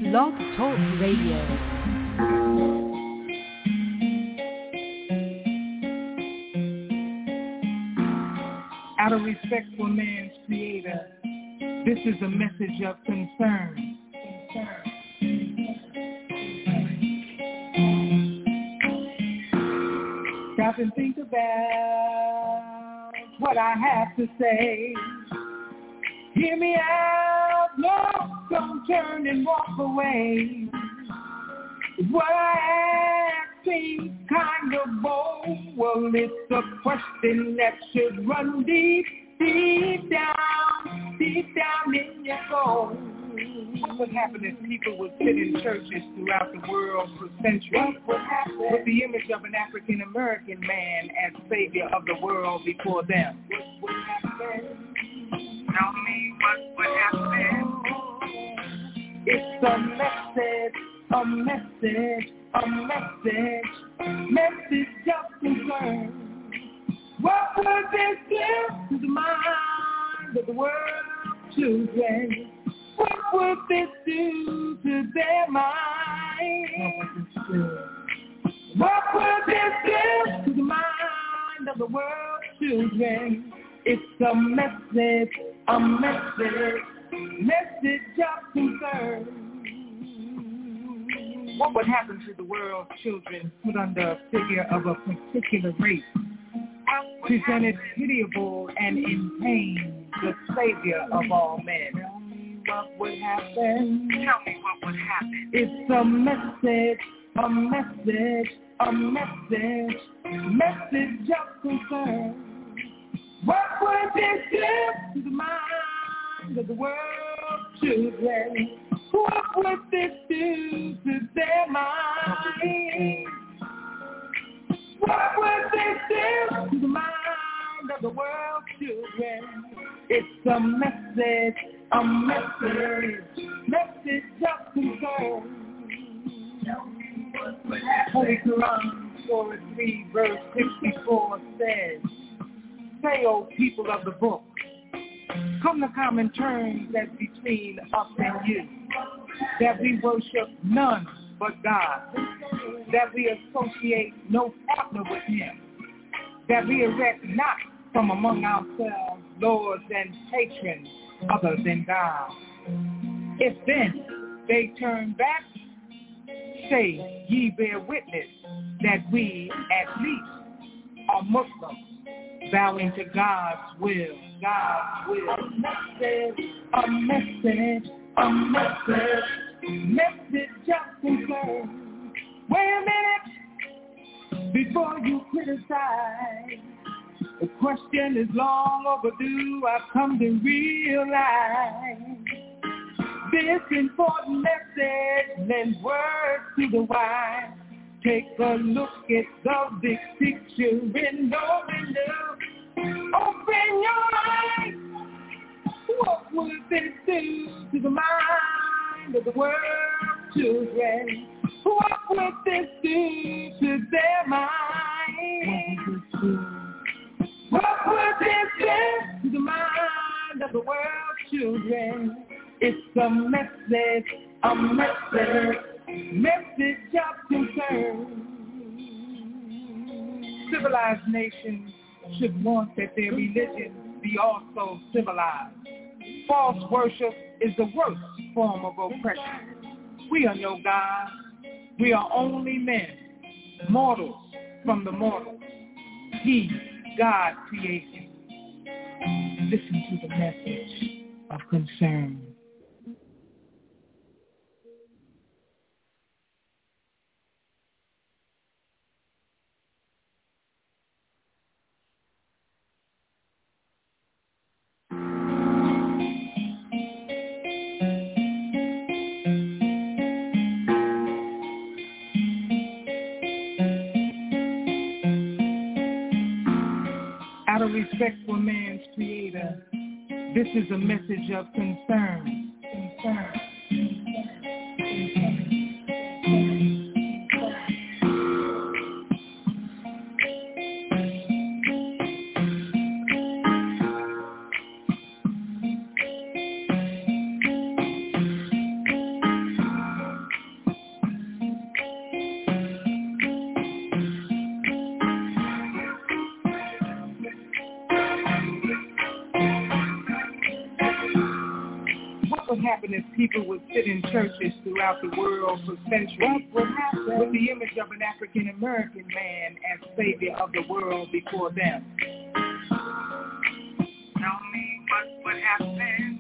Blog Talk Radio. Out of respect for man's creator, this is a message of concern. Stop and think about what I have to say. Hear me out, no, don't turn and walk away. What I ask seems kind of bold. Well, it's a question that should run deep, deep down in your soul. What would happen if people would sit in churches throughout the world for centuries with the image of an African-American man as savior of the world before them? What would happen? Tell me what would happen. It's a message of concern. What would this do to the mind of the world children? What would this do to their minds? What would this do to the mind of the world children? It's a message of concern. What would happen to the world children put under a figure of a particular race, presented pitiable and in pain, the savior of all men? What would happen? Tell me what would happen. It's a message of concern. What would this do to the mind of the world children? What would this do to their minds? What would this do to the mind of the world children? It's a message of concern. Holy Quran, Surah 3, verse 64 says, "Say, O people of the book, come to common terms that's between us and you, that we worship none but God, that we associate no partner with him, that we erect not from among ourselves lords and patrons other than God. If then they turn back, say ye bear witness that we at least are Muslims, bowing to God's will. A message of concern. Wait a minute before you criticize. The question is long overdue. I've come to realize this important message lends words to the wise. Take a look at the big picture in the window. Open your eyes. What would this do to the mind of the world children? What would this do to their minds? What would this do to the mind of the world children? It's a message of concern. Civilized nations should want that their religion be also civilized. False worship is the worst form of oppression. We are no gods. We are only men, mortals from the mortals. He, God, created. Listen to the message of concern. Out of respect for man's creator, this is a message of concern. happen if people would sit in churches throughout the world for centuries with the image of an African-American man as savior of the world before them? Tell me what would happen.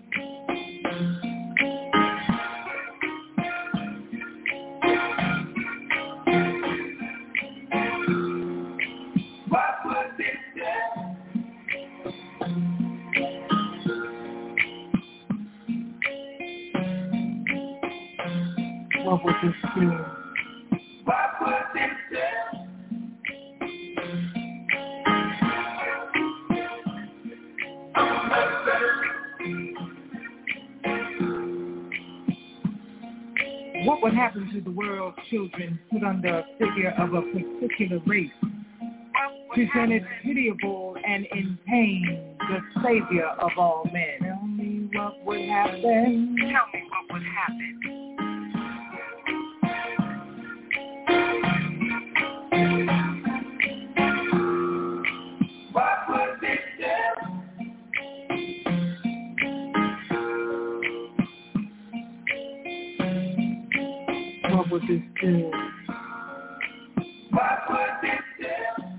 What would this do? What would this do? What would this do? What would happen to the world's children put under a figure of a particular race, presented pitiable and in pain, the savior of all men? Tell me what would happen. Tell me what would happen. What would this do? What would this do? What would this do?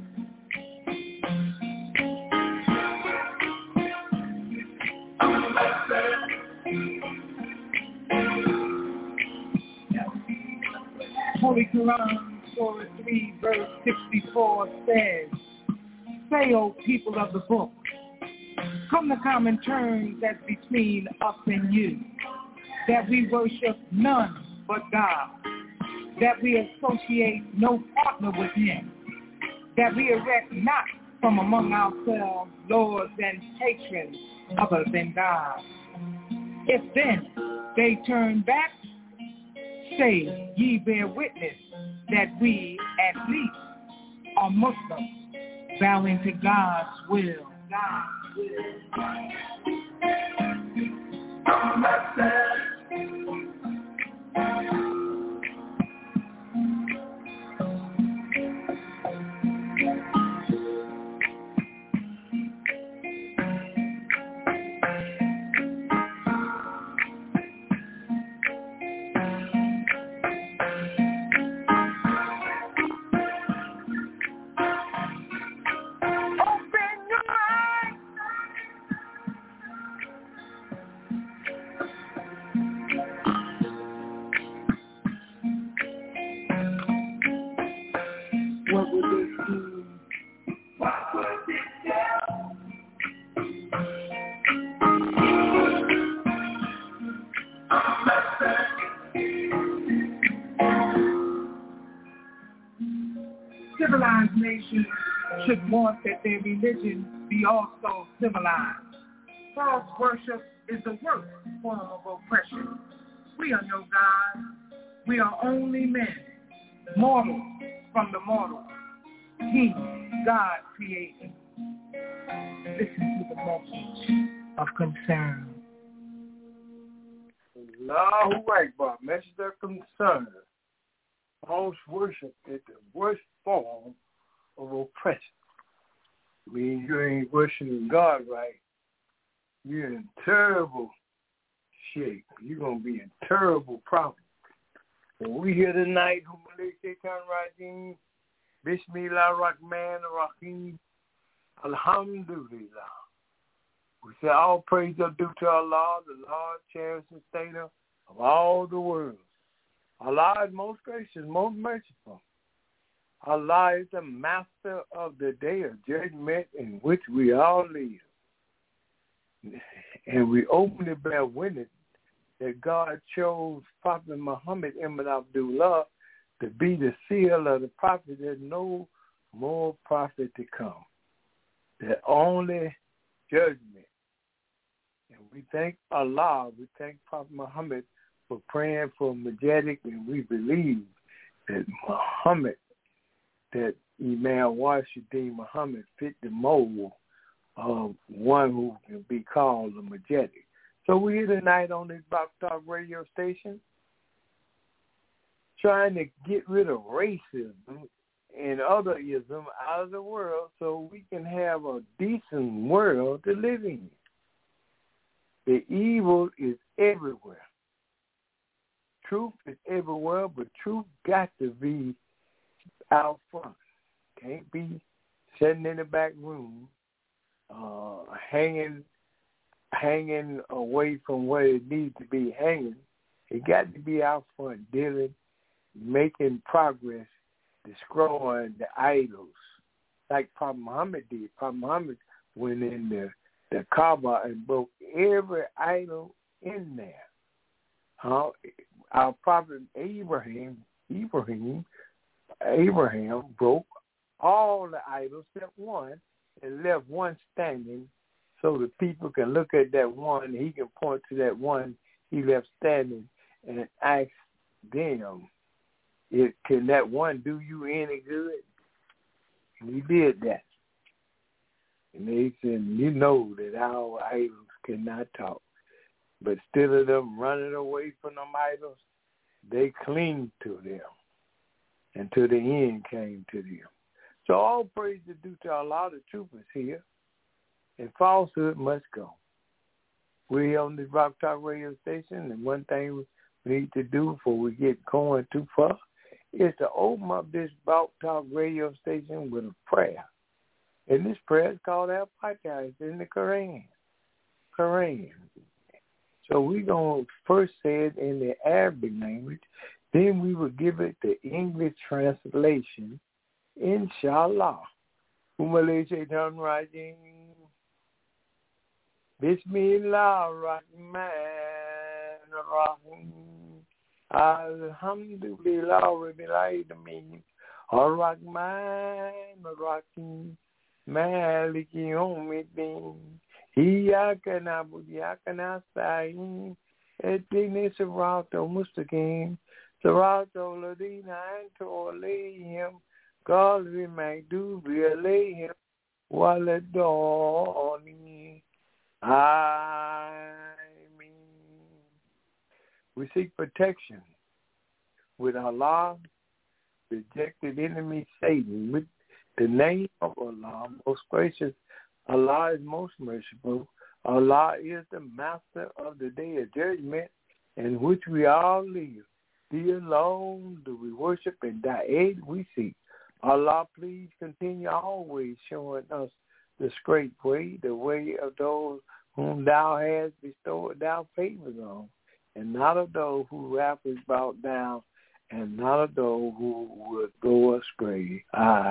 Holy Quran, Surah 3, verse 64 says, "Say, O people of the book, come to common terms that's between us and you, that we worship none but God, that we associate no partner with him, that we erect not from among ourselves lords and patrons other than God. If then they turn back, say, ye bear witness that we at least are Muslims, bowing to God's will." God's will. What would this do? What would this do? Civilized nations should want that their religion be also civilized. False worship is the worst form of oppression. We are no gods. We are only men, mortals from the mortal. He, God created. Listen to the message of concern. Allahu Akbar, message of concern. False worship is the worst form of oppression. When you ain't worshiping God right, you're in terrible shape. You're going to be in terrible problems. And we here tonight, Bismillah Rahman Rahim, Alhamdulillah. We say all praise are due to Allah, the Lord, cherished sustainer of all the worlds. Allah is most gracious, most merciful. Allah is the master of the day of judgment in which we all live. And we openly bear witness that God chose Prophet Muhammad ibn Abdullah to be the seal of the prophet. There's no more prophet to come. The only judgment. And we thank Allah, we thank Prophet Muhammad for praying for Majetic, and we believe that Muhammad, that Imam Washiddin Muhammad fit the mold of one who can be called a Majetic. So we're here tonight on this Box Talk radio station trying to get rid of racism and other ism out of the world so we can have a decent world to live in. The evil is everywhere. truth is everywhere, but truth got to be out front. Can't be sitting in the back room, hanging away from where it needs to be hanging. It got to be out front, dealing, making progress, destroying the idols, like Prophet Muhammad did. Prophet Muhammad went in the Kaaba and broke every idol in there. Our prophet Abraham broke all the idols except one and left one standing so the people can look at that one. He can point to that one he left standing and ask them, can that one do you any good? And he did that. And they said, you know that our idols cannot talk. But instead of them running away from them idols, they cling to them until the end came to them. So all praise is due to Allah. The truth is here, and falsehood must go. We're here on this Rock Talk radio station, and one thing we need to do before we get going too far is to open up this Rock Talk radio station with a prayer. And this prayer is called Al-Fatiha. It's in the Quran. So we're going to first say it in the Arabic language. Then we will give it the English translation, inshallah. Bismillahir-Rahmanir-Rahim. Alhamdulillah Rabbil Alamin. Ar-Rahman-Ar-Rahim. Maliki Yawmiddin. Iyyaka na'budu wa iyyaka nasta'in. Ihdinas siratal mustaqim. Siratal ladzina an'amta 'alayhim ghayril maghdubi 'alayhim waladdallin. Amen. We seek protection with Allah, rejected enemy Satan, with the name of Allah, most gracious. Allah is most merciful. Allah is the master of the day of judgment in which we all live. Thee alone do we worship and thy aid we seek. Allah, please continue always showing us the straight way, the way of those whom thou hast bestowed thy favors on, and not of those who wrath is brought down, and not of those who would go astray.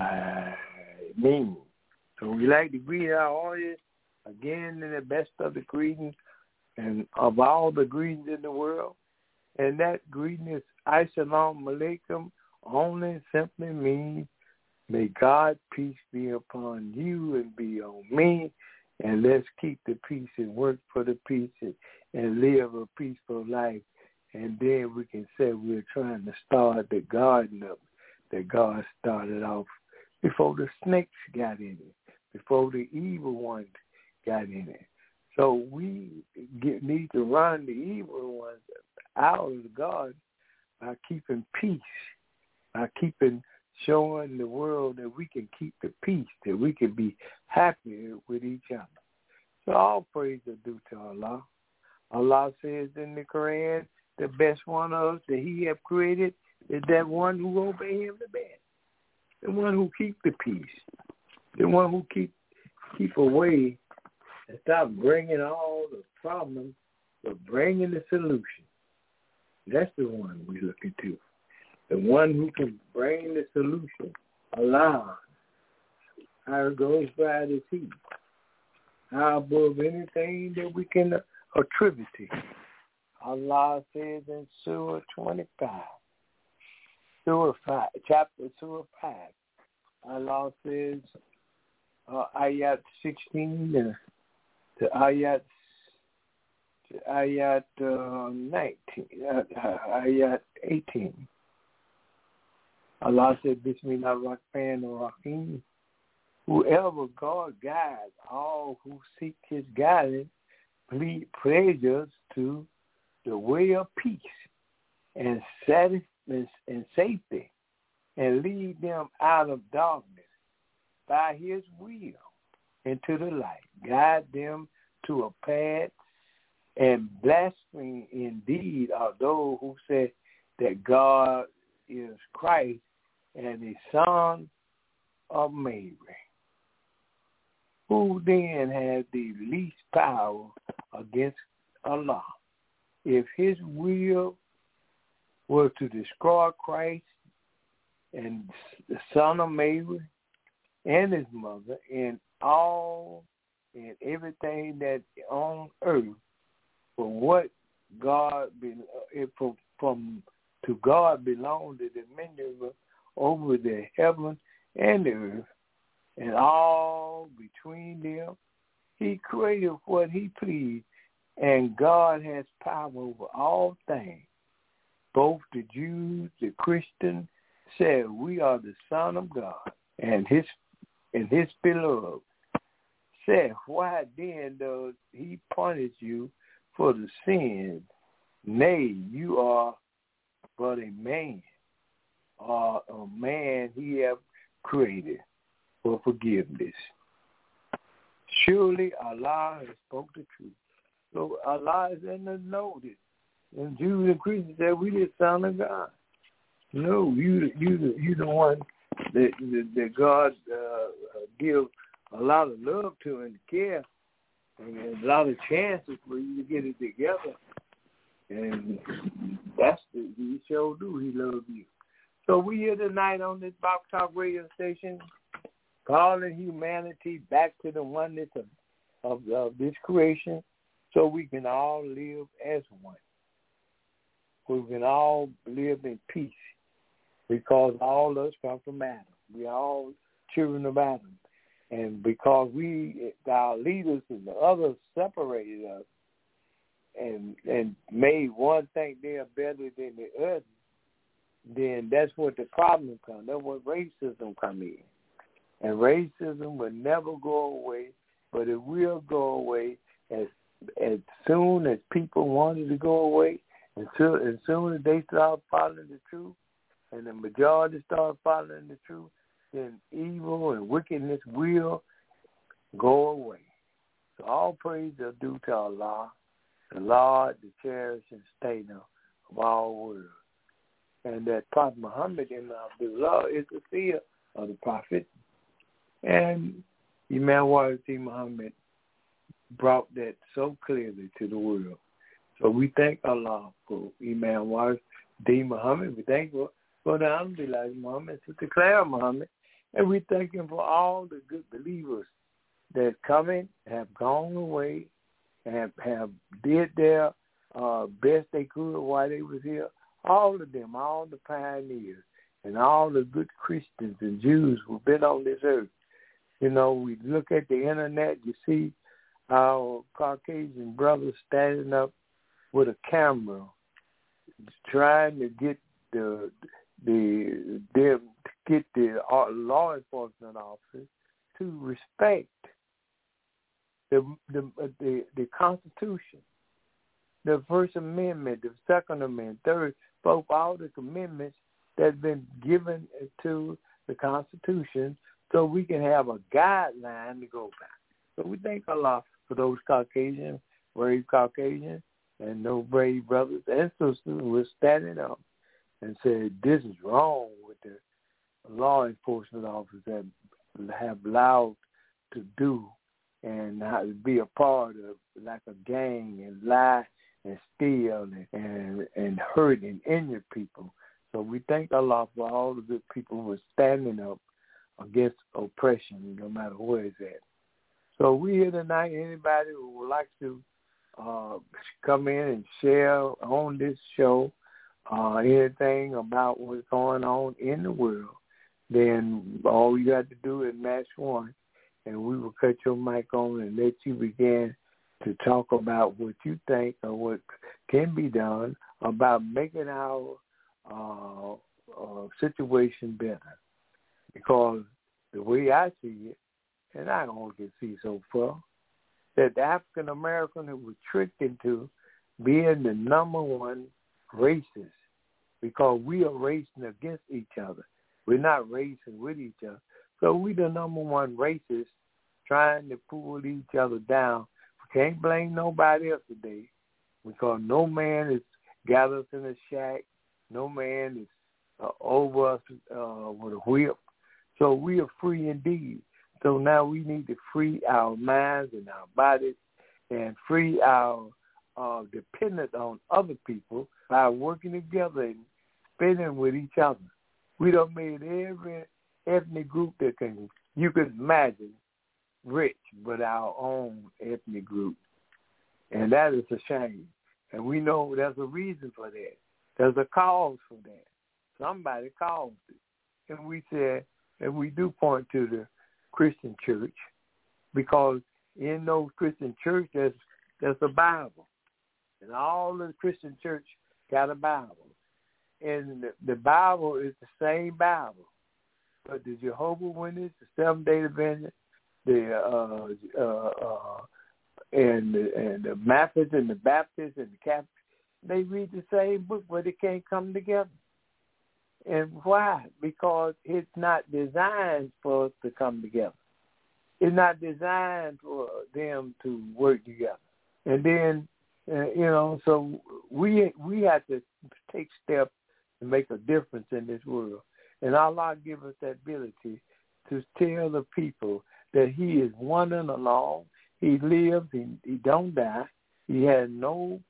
Amen. So we like to greet our audience again in the best of the greetings and of all the greetings in the world. And that greeting is Assalamu alaikum, only simply means may God's peace be upon you and be on me. And let's keep the peace and work for the peace and live a peaceful life. And then we can say we're trying to start the garden up that God started off before the snakes got in it, before the evil ones got in it. So we need to run the evil ones out of the garden by keeping peace, by showing the world that we can keep the peace, that we can be happy with each other. So all praise is due to Allah. Allah says in the Quran, the best one of us that he have created is that one who obey him the best, the one who keep the peace, the one who keep away and stop bringing all the problems, but bringing the solution. That's the one we're looking to. The one who can bring the solution. Allah. How goes by is he. How above anything that we can attribute to. Allah says in Surah 25, chapter 5, Allah says, ayat 16 to ayat 19, ayat 18. Allah said, Bismillahir-Rahmanir-Rahim. Whoever God guides, all who seek his guidance, pleasures to the way of peace and safety, and lead them out of darkness by his will into the light. Guide them to a path, and blasphemy indeed are those who say that God is Christ and the Son of Mary. Who then has the least power against Allah? If his will was to destroy Christ and the Son of Mary and his mother and all and everything that on earth, from what God from to God belongs the dominion over the heaven and the earth and all between them. He created what he pleased, and God has power over all things. Both the Jews, the Christians said we are the Son of God, and his beloved said, why then does he punish you for the sins? Nay, you are but a man, or a man he have created for forgiveness. Surely Allah has spoken the truth. So Allah is in the notice. And Jews and Christians said, we the Son of God. No, you the one that God give a lot of love to and care, and a lot of chances for you to get it together. And that's he sure do. He loves you. So we here tonight on this Box Talk radio station, calling humanity back to the oneness of this creation, so we can all live as one. We can all live in peace, because all of us come from Adam. We all children of Adam. And because our leaders and the others separated us and made one think they are better than the other, then that's what the problem comes. That's what racism comes in. And racism will never go away, but it will go away as soon as people want it to go away, as soon as they start following the truth, and the majority start following the truth, then evil and wickedness will go away. So all praise are due to Allah, the Lord, the cherished and sustainer of all worlds. And that Prophet Muhammad Abdullah is the seer of the Prophet. And Imam Wazir Muhammad brought that so clearly to the world. So we thank Allah for Imam Wazir Muhammad. We thank for the Alhamdulillah Muhammad, to declare Muhammad. And we thank him for all the good believers that come in, have gone away, and have did their best they could while they was here. All of them, all the pioneers, and all the good Christians and Jews who've been on this earth. You know, we look at the internet, you see our Caucasian brothers standing up with a camera, trying to get the law enforcement officers to respect the Constitution, the First Amendment, the Second Amendment, Third, both all the amendments that have been given to the Constitution, so we can have a guideline to go by. So we thank Allah for those Caucasian, brave Caucasians, and those brave brothers and sisters who are standing up and said this is wrong with the law enforcement officers that have allowed to do and how to be a part of like a gang and lie and steal and hurt and injure people. So we thank Allah for all the good people who are standing up against oppression, no matter where it's at. So we here tonight, anybody who would like to come in and share on this show anything about what's going on in the world, then all you got to do is match one, and we will cut your mic on and let you begin to talk about what you think or what can be done about making our situation better. Because the way I see it, and I only can see so far, that the African American who was tricked into being the number one racist, because we are racing against each other. We're not racing with each other. So we the number one racist trying to pull each other down. We can't blame nobody else today, because no man has got us in a shack No man is over us with a whip. So we are free indeed. So now we need to free our minds and our bodies and free our dependence on other people by working together and spending with each other. We done made every ethnic group that you can imagine rich but our own ethnic group. And that is a shame. And we know there's a reason for that. There's a cause for that. Somebody caused it. And we said, and we do point to the Christian church, because in those Christian church there's a Bible. And all the Christian church got a Bible. And the Bible is the same Bible. But the Jehovah's Witnesses, the Seventh-day Adventists, and the Methodists and the Baptists and the Catholics, they read the same book, but they can't come together. And why? Because it's not designed for us to come together. It's not designed for them to work together. And then, so we have to take steps to make a difference in this world. And Allah give us that ability to tell the people that He is one and alone. He lives, he don't die. He has no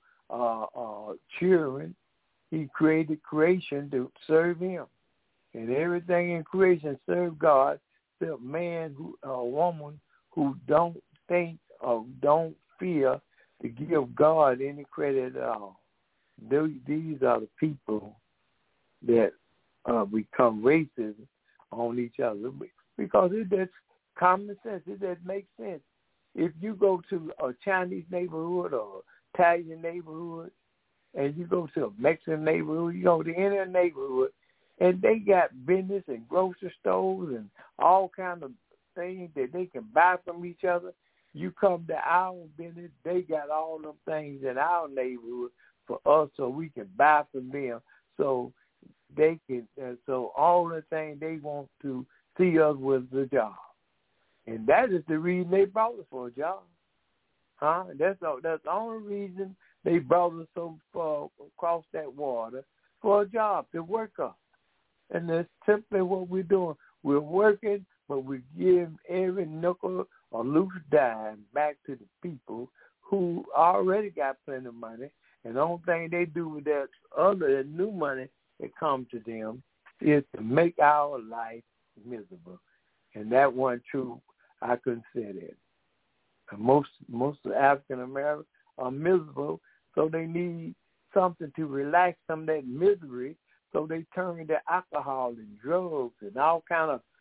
children. He created creation to serve Him. And everything in creation serve God, except man, a woman who don't think or don't fear to give God any credit at all. These are the people that become racist on each other, because that's common sense. It doesn't make sense. If you go to a Chinese neighborhood or Italian neighborhood, and you go to a Mexican neighborhood, you go to any neighborhood, and they got business and grocery stores and all kind of things that they can buy from each other. You come to our business, they got all them things in our neighborhood for us, so we can buy from them. So they can. So all the things they want to see us with the job, and that is the reason they brought us for a job, huh? That's the only reason they brought us so far across that water, for a job, to work us. And that's simply what we're doing. We're working, but we're giving every nickel or loose dime back to the people who already got plenty of money. And the only thing they do with that other new money that comes to them is to make our life miserable. And that wasn't true. I couldn't say that. And most of African Americans are miserable, so they need something to relax some of that misery. So they turn to alcohol and drugs and all kind of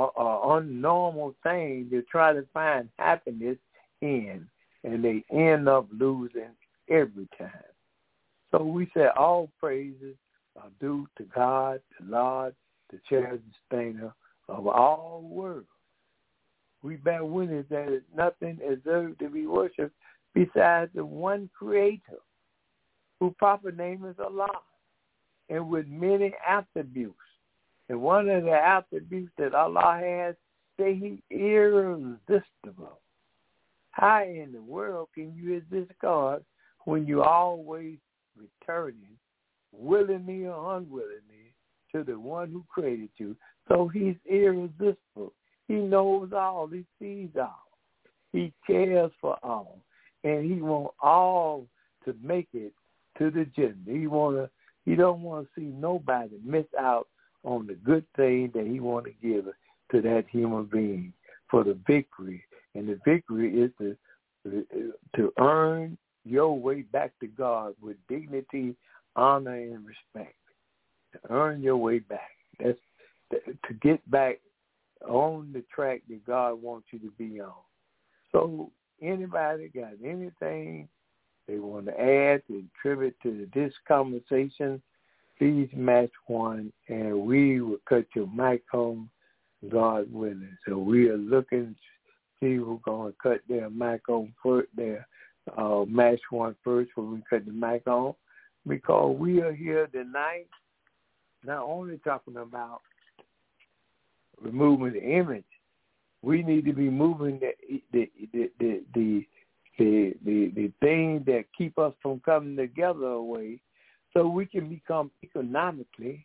unnormal things to try to find happiness in, and they end up losing every time. So we say all praises are due to God, the Lord, the charity sustainer of all worlds. We bear witness that nothing is deserved to be worshipped besides the one Creator, whose proper name is Allah, and with many attributes. And one of the attributes that Allah has, say He irresistible. How in the world can you resist God when you're always returning, willingly or unwillingly, to the one who created you? So He's irresistible. He knows all. He sees all. He cares for all. And He wants all to make it to the Jannah. He don't want to see nobody miss out on the good thing that He want to give to that human being for the victory. And the victory is to earn your way back to God with dignity, honor, and respect. To earn your way back. That's to get back on the track that God wants you to be on. So anybody got anything they want to add to contribute to this conversation, please match one, and we will cut your mic on, God willing. So we are looking to see who's going to cut their mic on first, their match one first when we cut the mic on, because we are here tonight not only talking about removing the image, we need to be moving the thing that keep us from coming together away, so we can become economically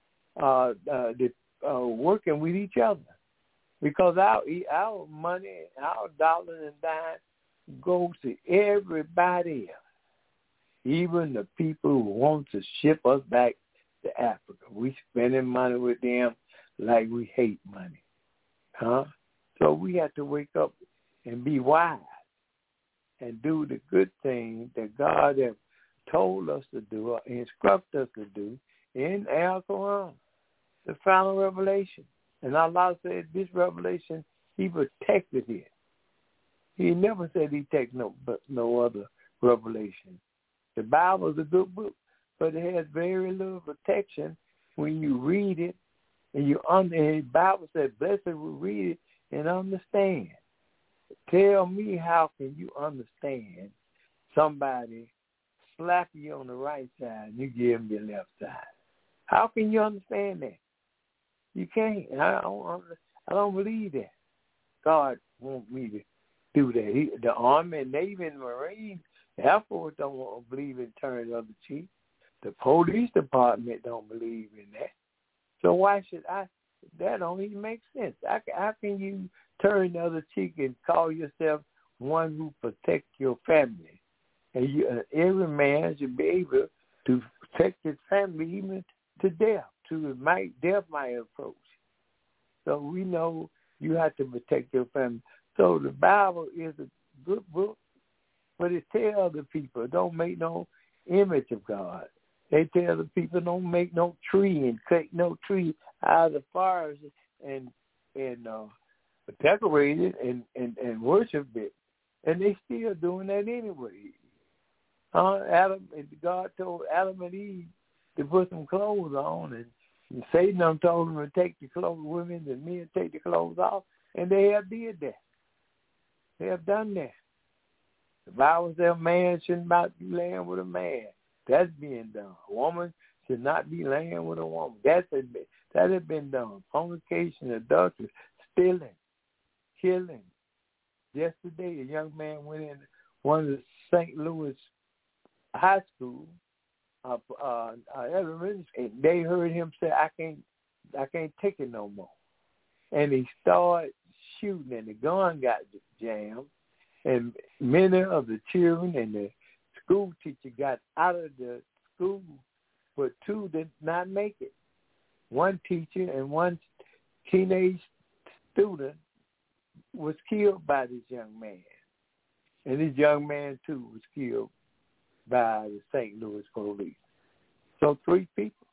working with each other. Because our money, our dollars and dimes goes to everybody else, even the people who want to ship us back to Africa. We spending money with them like we hate money, huh? So we have to wake up and be wise and do the good thing that God has told us to do or instruct us to do in Al Quran, the final revelation. And Allah said this revelation, he protected it. He never said he take no other revelation. The Bible is a good book, but it has very little protection when you read it. And the Bible said, blessed will read it and understand. Tell me, how can you understand somebody slap you on the right side and you give them your left side? How can you understand that? You can't. I don't believe that. God wants me to do that. The Army, Navy, and Marine, Air Force don't believe in turning the other cheek. The police department don't believe in that. So why should I? That don't even make sense. How can you turn the other cheek and call yourself one who protects your family? And every man should be able to protect his family even to death. Death might approach. So we know you have to protect your family. So the Bible is a good book, but it tells the people, don't make no image of God. They tell the people, don't make no tree and cut no tree out of the forest and decorate it and worship it. And they still doing that anyway. God told Adam and Eve to put some clothes on, and Satan told them to take the clothes, women and men take the clothes off, and they have did that. They have done that. The Bible says a man should not be laying with a man. That's being done. A woman should not be laying with a woman. That has been done. Fornication, adultery, stealing, killing. Yesterday, a young man went in one of the St. Louis high school, elementary, and they heard him say, I can't take it no more. And he started shooting, and the gun got jammed, and many of the children and the school teacher got out of the school, but two did not make it. One teacher and one teenage student was killed by this young man. And this young man, too, was killed by the St. Louis police. So 3 people.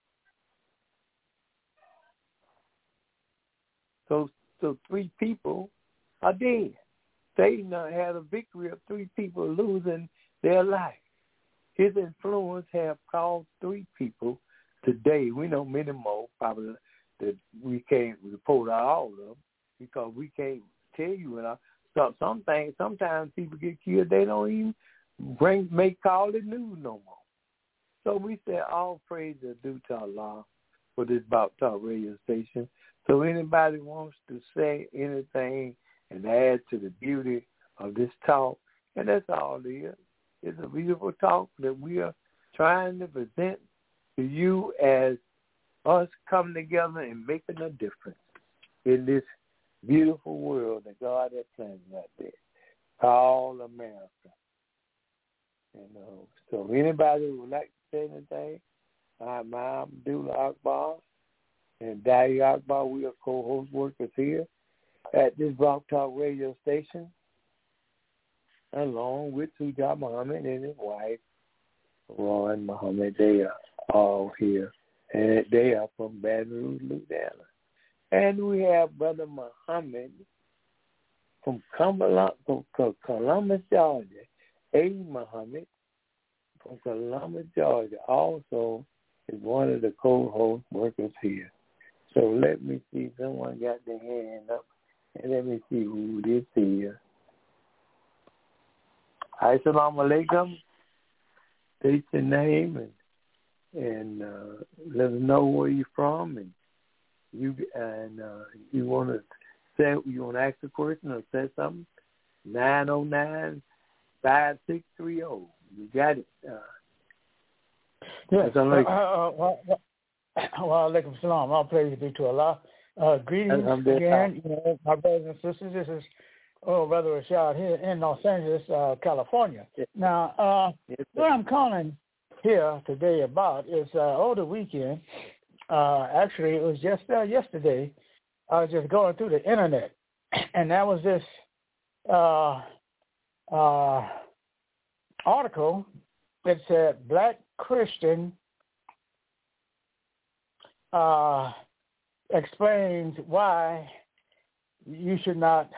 So 3 people are dead. Satan had a victory of 3 people losing their life. His influence have caused 3 people today. We know many more probably that we can't report all of them because we can't tell you. Some things, sometimes people get killed, they don't even call it news no more. So we say all praise is due to Allah for this Blog Talk radio station. So anybody wants to say anything and add to the beauty of this talk, and that's all it is. It's a beautiful talk that we are trying to present to you as us coming together and making a difference in this beautiful world that God has planted out there, called America. So anybody who would like to say anything, I'm Abdullah Akbar and Dadi Akbar. We are co-host workers here at this Blog Talk radio station, along with Sujat Muhammad and his wife, Ron Muhammad. They are all here, and they are from Baton Rouge, Louisiana. And we have Brother Muhammad from Columbus, Georgia. A. Muhammad from Columbus, Georgia, also is one of the co-host workers here. So let me see, someone got their hand up, and let me see who this is. Assalamu alaikum. State your name and let us know where you're from, and you want to say, you want to ask a question or say something. 909-5630. You got it. Yes. Wa alaikum salam. All praise be to Allah. Greetings again, my brothers and sisters. This is Brother Rashad here in Los Angeles, California. Now, what I'm calling here today about is over the weekend. Actually, it was just yesterday. I was just going through the internet, and that was this article that said Black Christian explains why you should not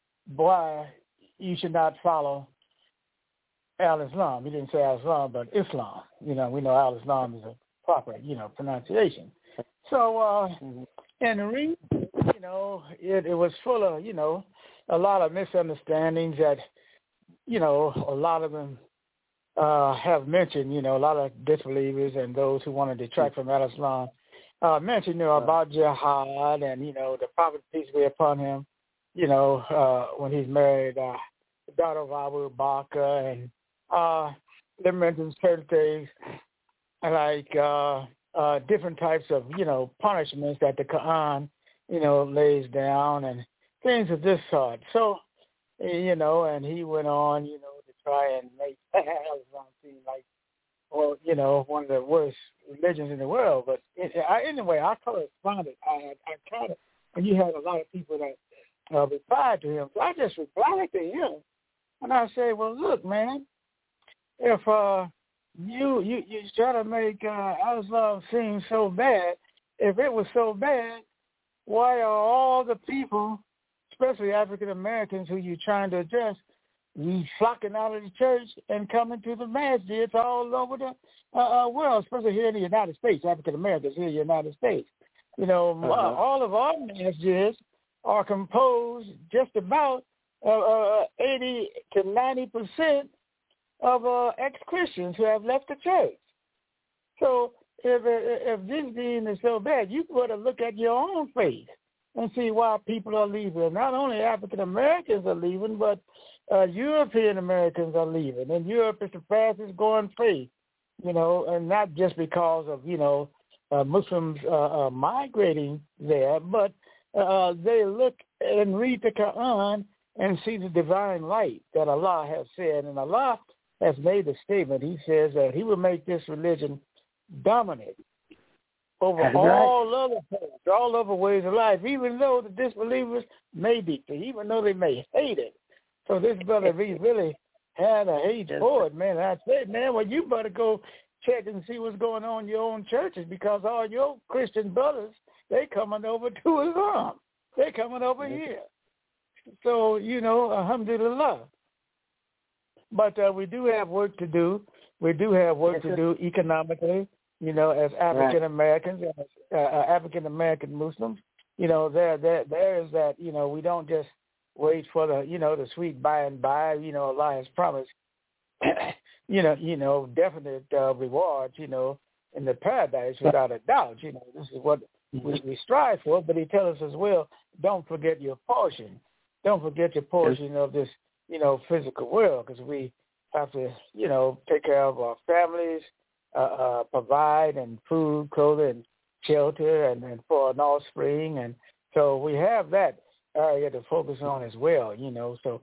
follow Al-Islam. He didn't say Al-Islam, but Islam. We know Al-Islam is a proper, pronunciation. So, and the read, it was full of, a lot of misunderstandings that, a lot of them have mentioned, a lot of disbelievers and those who want to detract from Al-Islam mentioned, about jihad and, the Prophet, peace be upon him, when he's married the daughter of Abu Bakr, and they mentioned certain things like different types of, punishments that the Quran, lays down and things of this sort. So, and he went on, to try and make Islam seem like, one of the worst religions in the world. But anyway, I corresponded. I tried it, and you had a lot of people that replied to him. So I just replied to him, and I say, well, look, man, if you try to make Islam seem so bad, if it was so bad, why are all the people, especially African Americans who you're trying to address, flocking out of the church and coming to the masjids all over the world, especially here in the United States, African Americans here in the United States? All of our masjids are composed just about 80 to 90% of ex-Christians who have left the church. So if this being is so bad, you got to look at your own faith and see why people are leaving. Not only African Americans are leaving, but European Americans are leaving. And Europe is the fastest growing faith, and not just because of, Muslims migrating there, but they look and read the Quran and see the divine light that Allah has said. And Allah has made a statement. He says that he will make this religion dominant over all other things, all other ways of life, even though the disbelievers may be, even though they may hate it. So this brother, he really had a hate for it, man. I said, man, well, you better go check and see what's going on in your own churches, because all your Christian brothers, they coming over to Islam. They coming over here. So, alhamdulillah. But we do have work to do. We do have work to do economically, as African Americans, as African American Muslims. There is that, we don't just wait for the, the sweet by and by. Allah has promised, definite rewards, in the paradise without a doubt. This is what we strive for. But he tells us as well, don't forget your portion. Don't forget your portion of this, physical world, because we have to, take care of our families, provide and food, clothing, shelter, and for an offspring. And so we have that area to focus on as well, So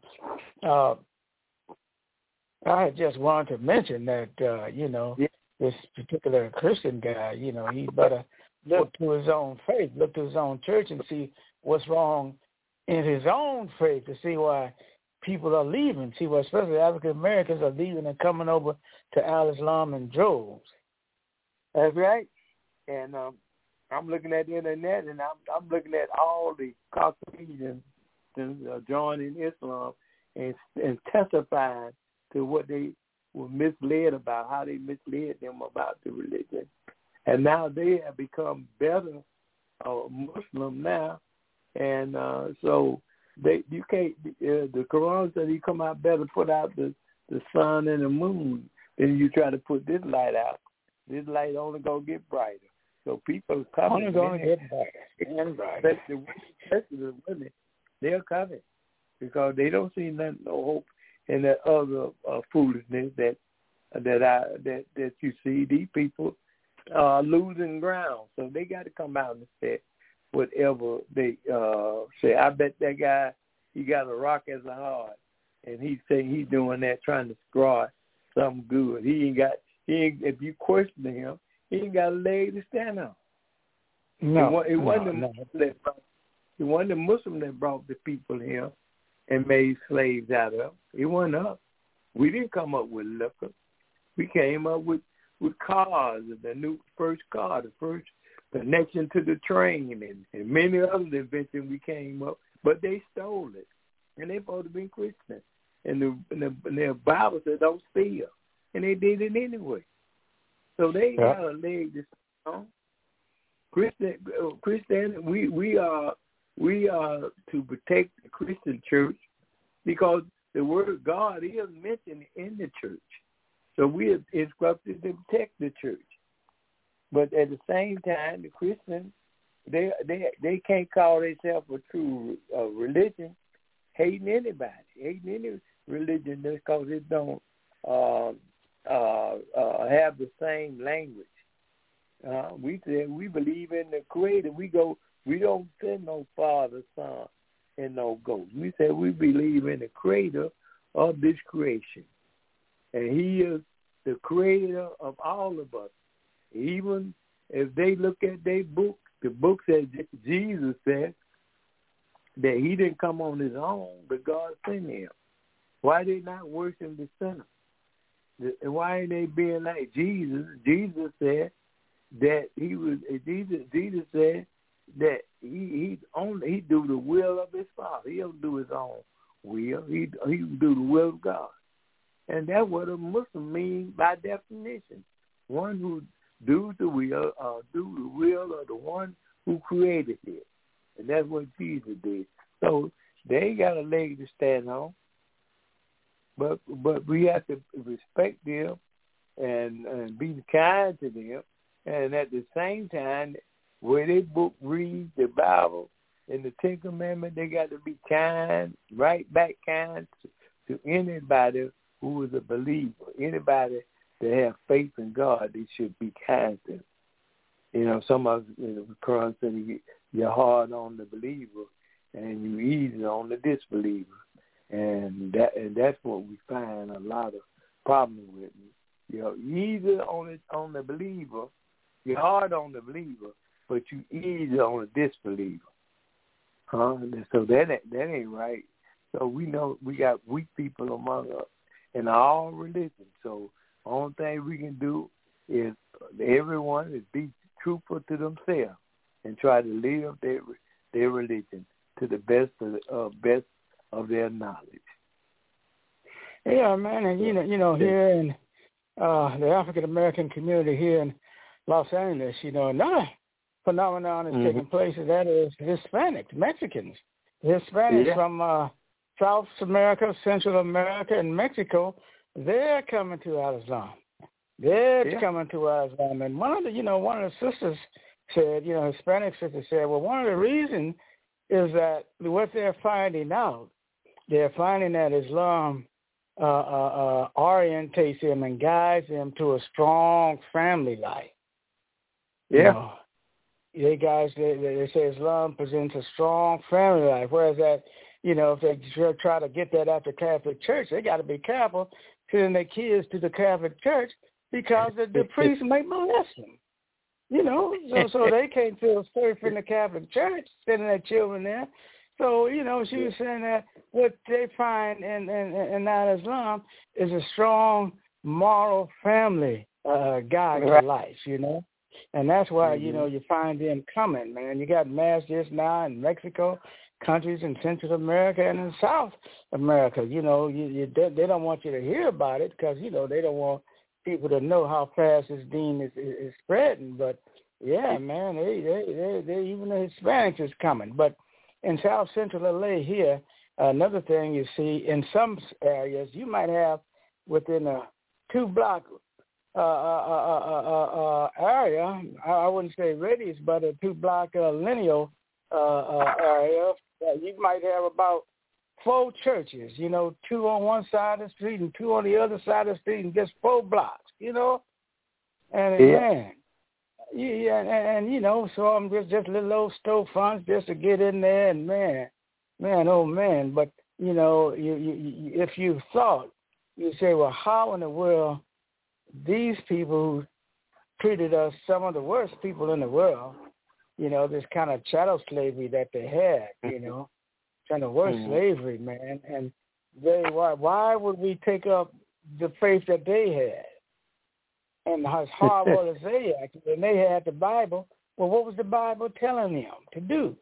I just wanted to mention that, this particular Christian guy, he better look to his own faith, look to his own church and see what's wrong in his own faith, to see why people are leaving. See why especially African Americans are leaving and coming over to Al-Islam in droves. That's right. And I'm looking at the internet, and I'm looking at all the Caucasians joining Islam and testifying to what they were misled about, how they misled them about the religion. And now they have become better Muslim now. And so you can't. The Quran said you come out better, put out the sun and the moon, than you try to put this light out. This light only gonna get brighter. So people are coming. Only gonna get brighter and brighter. Especially the women, they're coming because they don't see nothing, no hope in that other foolishness that that you see. These people are losing ground, so they got to come out and say whatever they say. I bet that guy, he got a rock as a heart, and he say he's doing that trying to squash something good. If you question him, he ain't got a leg to stand on. It wasn't the Muslim that brought the people here and made slaves out of them. It wasn't us. We didn't come up with liquor. We came up with cars, the first car, the first connection to the train, and many other inventions we came up, but they stole it. And they're supposed to be Christians. And the Bible says don't steal. And they did it anyway. So they got a leg to stand on. Christian, we are to protect the Christian church because the word of God is mentioned in the church. So we are instructed to protect the church. But at the same time, the Christians, they can't call themselves a true religion, hating anybody, hating any religion because it don't have the same language. We say we believe in the Creator. We don't send no Father, Son, and no Ghost. We say we believe in the Creator of this creation, and He is the Creator of all of us. Even if they look at their book, the book says Jesus said that He didn't come on His own, but God sent Him. Why they not worshiping the sinner? Why ain't they being like Jesus? Jesus said that Jesus said that he do the will of His Father. He don't do His own will. He do the will of God, and that's what a Muslim means by definition. One who do the will of the one who created it, and that's what Jesus did. So they got a leg to stand on, but we have to respect them and be kind to them. And at the same time, where they book read the Bible and the Ten Commandments, they got to be kind, right back kind to anybody who is a believer. Anybody that have faith in God, they should be kind to. You know, some of the Quran said you're hard on the believer and you easy on the disbeliever, and that's what we find a lot of problems with. You know, easy on the believer. You're hard on the believer, but you easy on the disbeliever. So that ain't right. So we know we got weak people among us in all religions. So the only thing we can do is everyone is be truthful to themselves and try to live their religion to the best of their knowledge. Yeah, man, and you know here in the African American community here in Los Angeles, another phenomenon is taking place, and that is Hispanics, Mexicans. Hispanics from South America, Central America, and Mexico, they're coming to Al-Islam. They're coming to Al-Islam. And one of the sisters said, Hispanic sister said, well, one of the reasons is that what they're finding out, they're finding that Islam orientates them and guides them to a strong family life. Yeah. They say Islam presents a strong family life, whereas that, if they try to get that out the Catholic Church, they got to be careful sending their kids to the Catholic Church because the priests may molest them. So they can't feel safe in the Catholic Church sending their children there. So, she was saying that what they find in Islam is a strong moral family guide to life, And that's why, you find them coming, man. You got masjids now in Mexico, countries in Central America and in South America. They don't want you to hear about it because, they don't want people to know how fast this deen is spreading. But, yeah, man, they even the Hispanics is coming. But in South Central LA here, another thing you see, in some areas, you might have within a 2-block area, I wouldn't say radius, but a 2-block lineal area, you might have about 4 churches, 2 on one side of the street and 2 on the other side of the street, and just 4 blocks, And man, so I'm just little old storefronts just to get in there, and man, oh man. But you if you thought, you say, well, how in the world these people who treated us some of the worst people in the world, this kind of chattel slavery that they had, kind of worse slavery, man. And why would we take up the faith that they had? And as horrible as they acted, and they had the Bible, well, what was the Bible telling them to do?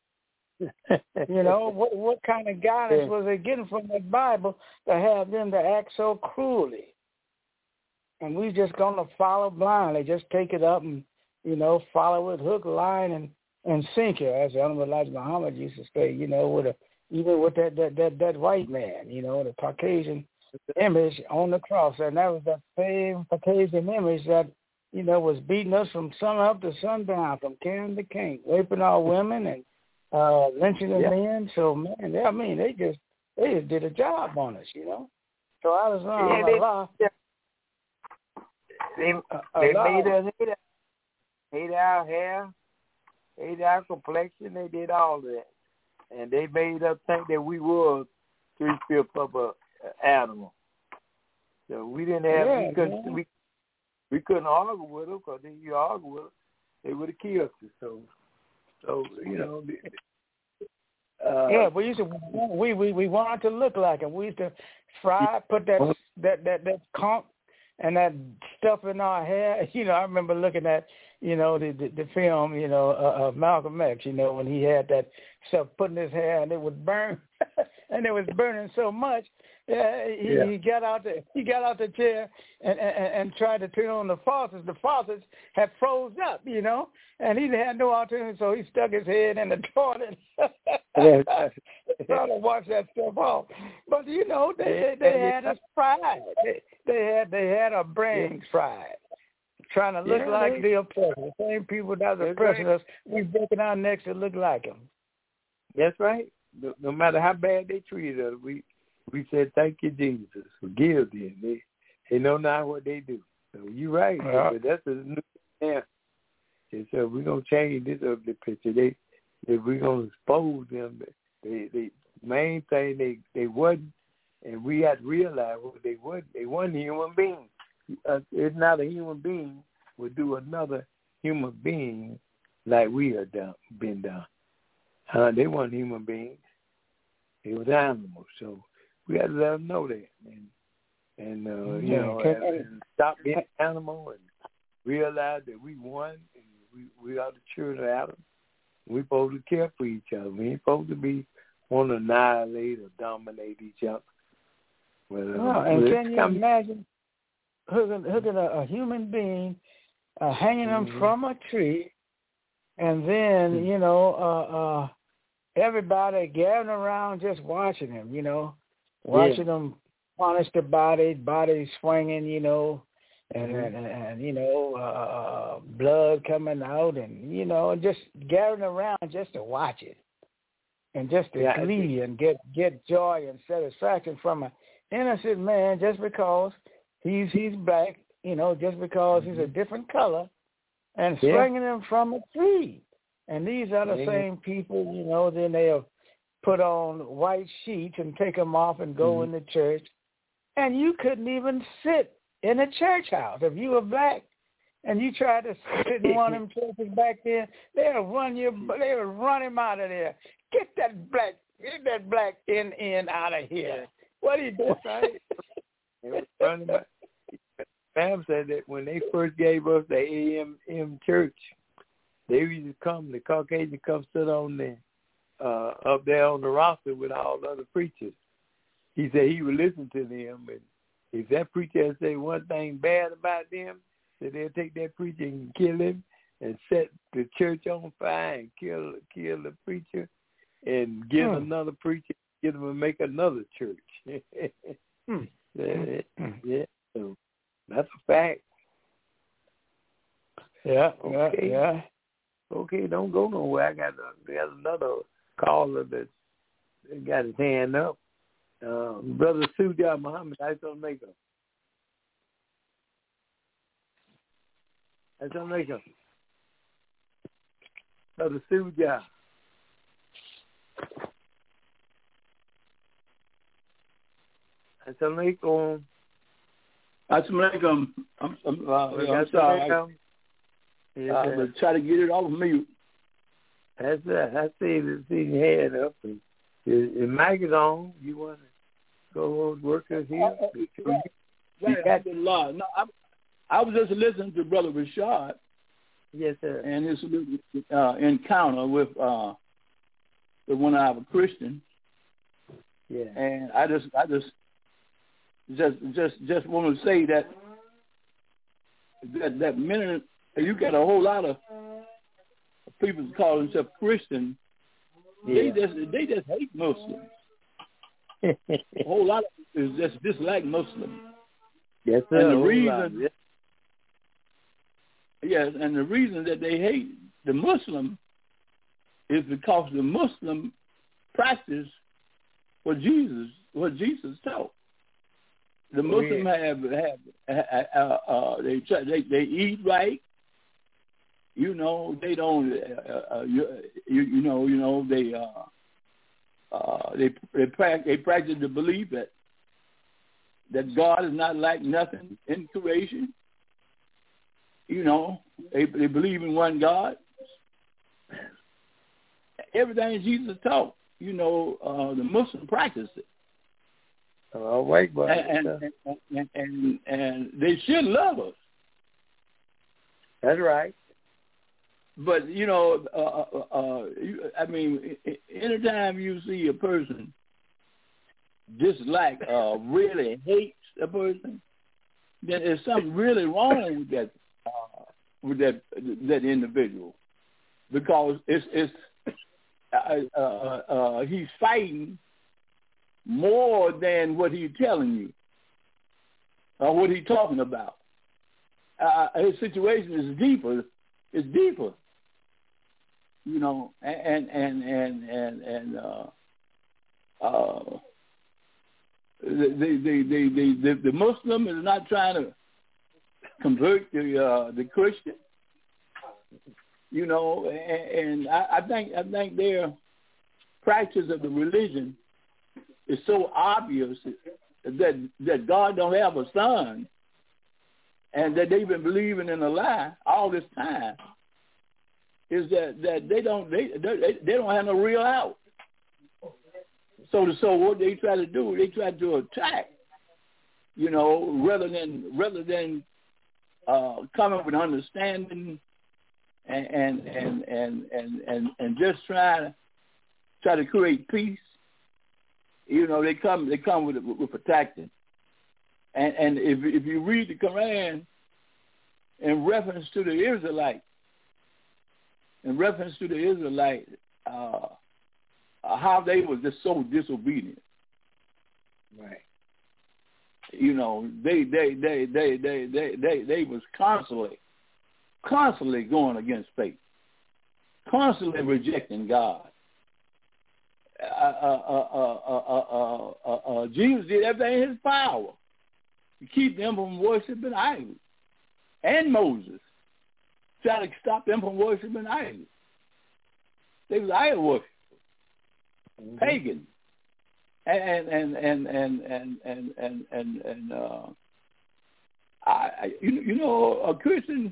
What kind of guidance was they getting from the Bible to have them to act so cruelly? And we just going to follow blindly, just take it up and, follow it hook, line, and sinker, as the Honorable Elijah Muhammad used to say, even with that white man, the Caucasian image on the cross. And that was that same Caucasian image that, was beating us from sun up to sundown, from king to king, raping our women and lynching the men. So, man, they just did a job on us, So I was They made us hate our hair, hate our complexion. They did all that. And they made us think that we were 3/5 of an animal. So we didn't have, we couldn't argue with them, because if you argue with them, they would have killed us. So we used to, we wanted to look like them. We used to fry, put that conch and that stuff in our hair. I remember looking at, the film, of Malcolm X, when he had that stuff put in his hair and it would burn, and it was burning so much. He got out the chair and tried to turn on the faucets. The faucets had froze up, and he had no alternative, so he stuck his head in the toilet. Trying to wash that stuff off. But they had us fried. They had our brains fried, trying to look like the oppressor. The same people that was oppressing us, we breaking our necks to look like them. That's right. No matter how bad they treated us, we said, "Thank you, Jesus. Forgive them. They know not what they do." So you're right. Yeah. But that's a new thing. And so we're gonna change this ugly picture. We're gonna expose them. The main thing they wasn't, and we had to realize what they wasn't. They weren't human beings. It's not a human being would do another human being like we have been done. They weren't human beings. They was animals. So we had to let them know that, and stop being an animal and realize that we won, and we are the children of Adam. We're supposed to care for each other. We ain't supposed to be want to annihilate or dominate each other. And can you imagine hooking a human being, hanging them from a tree, and then everybody gathering around just watching him, watching them punish the body swinging, and blood coming out, and just gathering around just to watch it, and just to glee and get joy and satisfaction from an innocent man just because he's black, just because he's a different color, and swinging him from a tree. And these are the same people, then they'll put on white sheets and take them off and go in the church. And you couldn't even sit in a church house. If you were black and you tried to sit in one of them churches back then, they'll run him out of there. Get that black in out of here. What are you doing? It was funny. Pam said that when they first gave us the AMM church, they used to come, the Caucasian come sit on there, up there on the roster with all the other preachers. He said he would listen to them, and if that preacher say one thing bad about them, that they'll take that preacher and kill him and set the church on fire and kill the preacher and get another preacher, get them and make another church. So that's a fact. Yeah, okay. Yeah. Okay, don't go nowhere. There's another caller that's got his hand up. Brother Suja Muhammad, that's on Maker. That's on Maker. Brother Suja. Assalamualaikum. Assalamualaikum. I'm sorry. I'm try to get it off mute. That's it. I see your head up. And your mic is on. You want to go work us here? Right. No, I was just listening to Brother Rashad. Yes, sir. And his encounter with one of our Christians. Yeah. And I just want to say that minute you got a whole lot of people who call themselves Christian. Yeah. They just hate Muslims. A whole lot of people just dislike Muslims. Yes, sir. And the reason, and the reason that they hate the Muslim is because the Muslim practice what Jesus taught. The Muslim they eat right. You know, they don't. They practice the belief that God is not like nothing in creation. You know, they believe in one God. Everything Jesus taught, you know, the Muslim practice it. Oh, wait, boy. And they should love us. That's right. But, you know, anytime you see a person dislike, really hates a person, then there's something really wrong with that individual, because it's he's fighting more than what he's telling you or what he's talking about. His situation is deeper. It's deeper, you know, and the Muslim is not trying to convert the Christian, you know, and I think their practice of the religion is so obvious that God don't have a son, and that they've been believing in a lie all this time, is that they don't have no real out. So what they try to do, they try to attack, you know, rather than coming with understanding and just try to create peace. You know, they come with attacking. And if you read the Quran in reference to the Israelite, how they were just so disobedient. Right. You know, they was constantly going against faith, constantly rejecting God. Jesus did everything in his power to keep them from worshiping idols, and Moses tried to stop them from worshiping idols. They was idol worship, pagan, a Christian.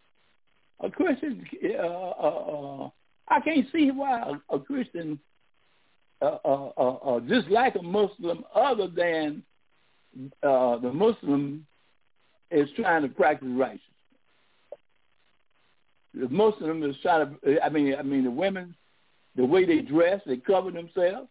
I can't see why a Christian dislike a Muslim other than the Muslim is trying to practice righteousness. The Muslim is trying to. I mean, the women, the way they dress, they cover themselves.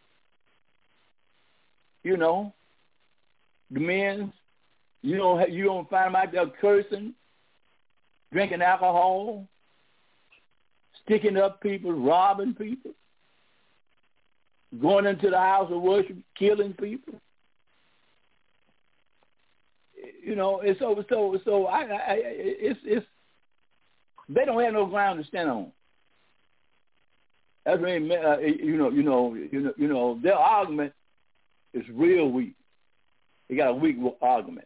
You know, the men, you don't find them out there cursing, drinking alcohol, sticking up people, robbing people, going into the house of worship, killing people. You know, it's so it's they don't have no ground to stand on. That's when their argument is real weak. They got a weak argument,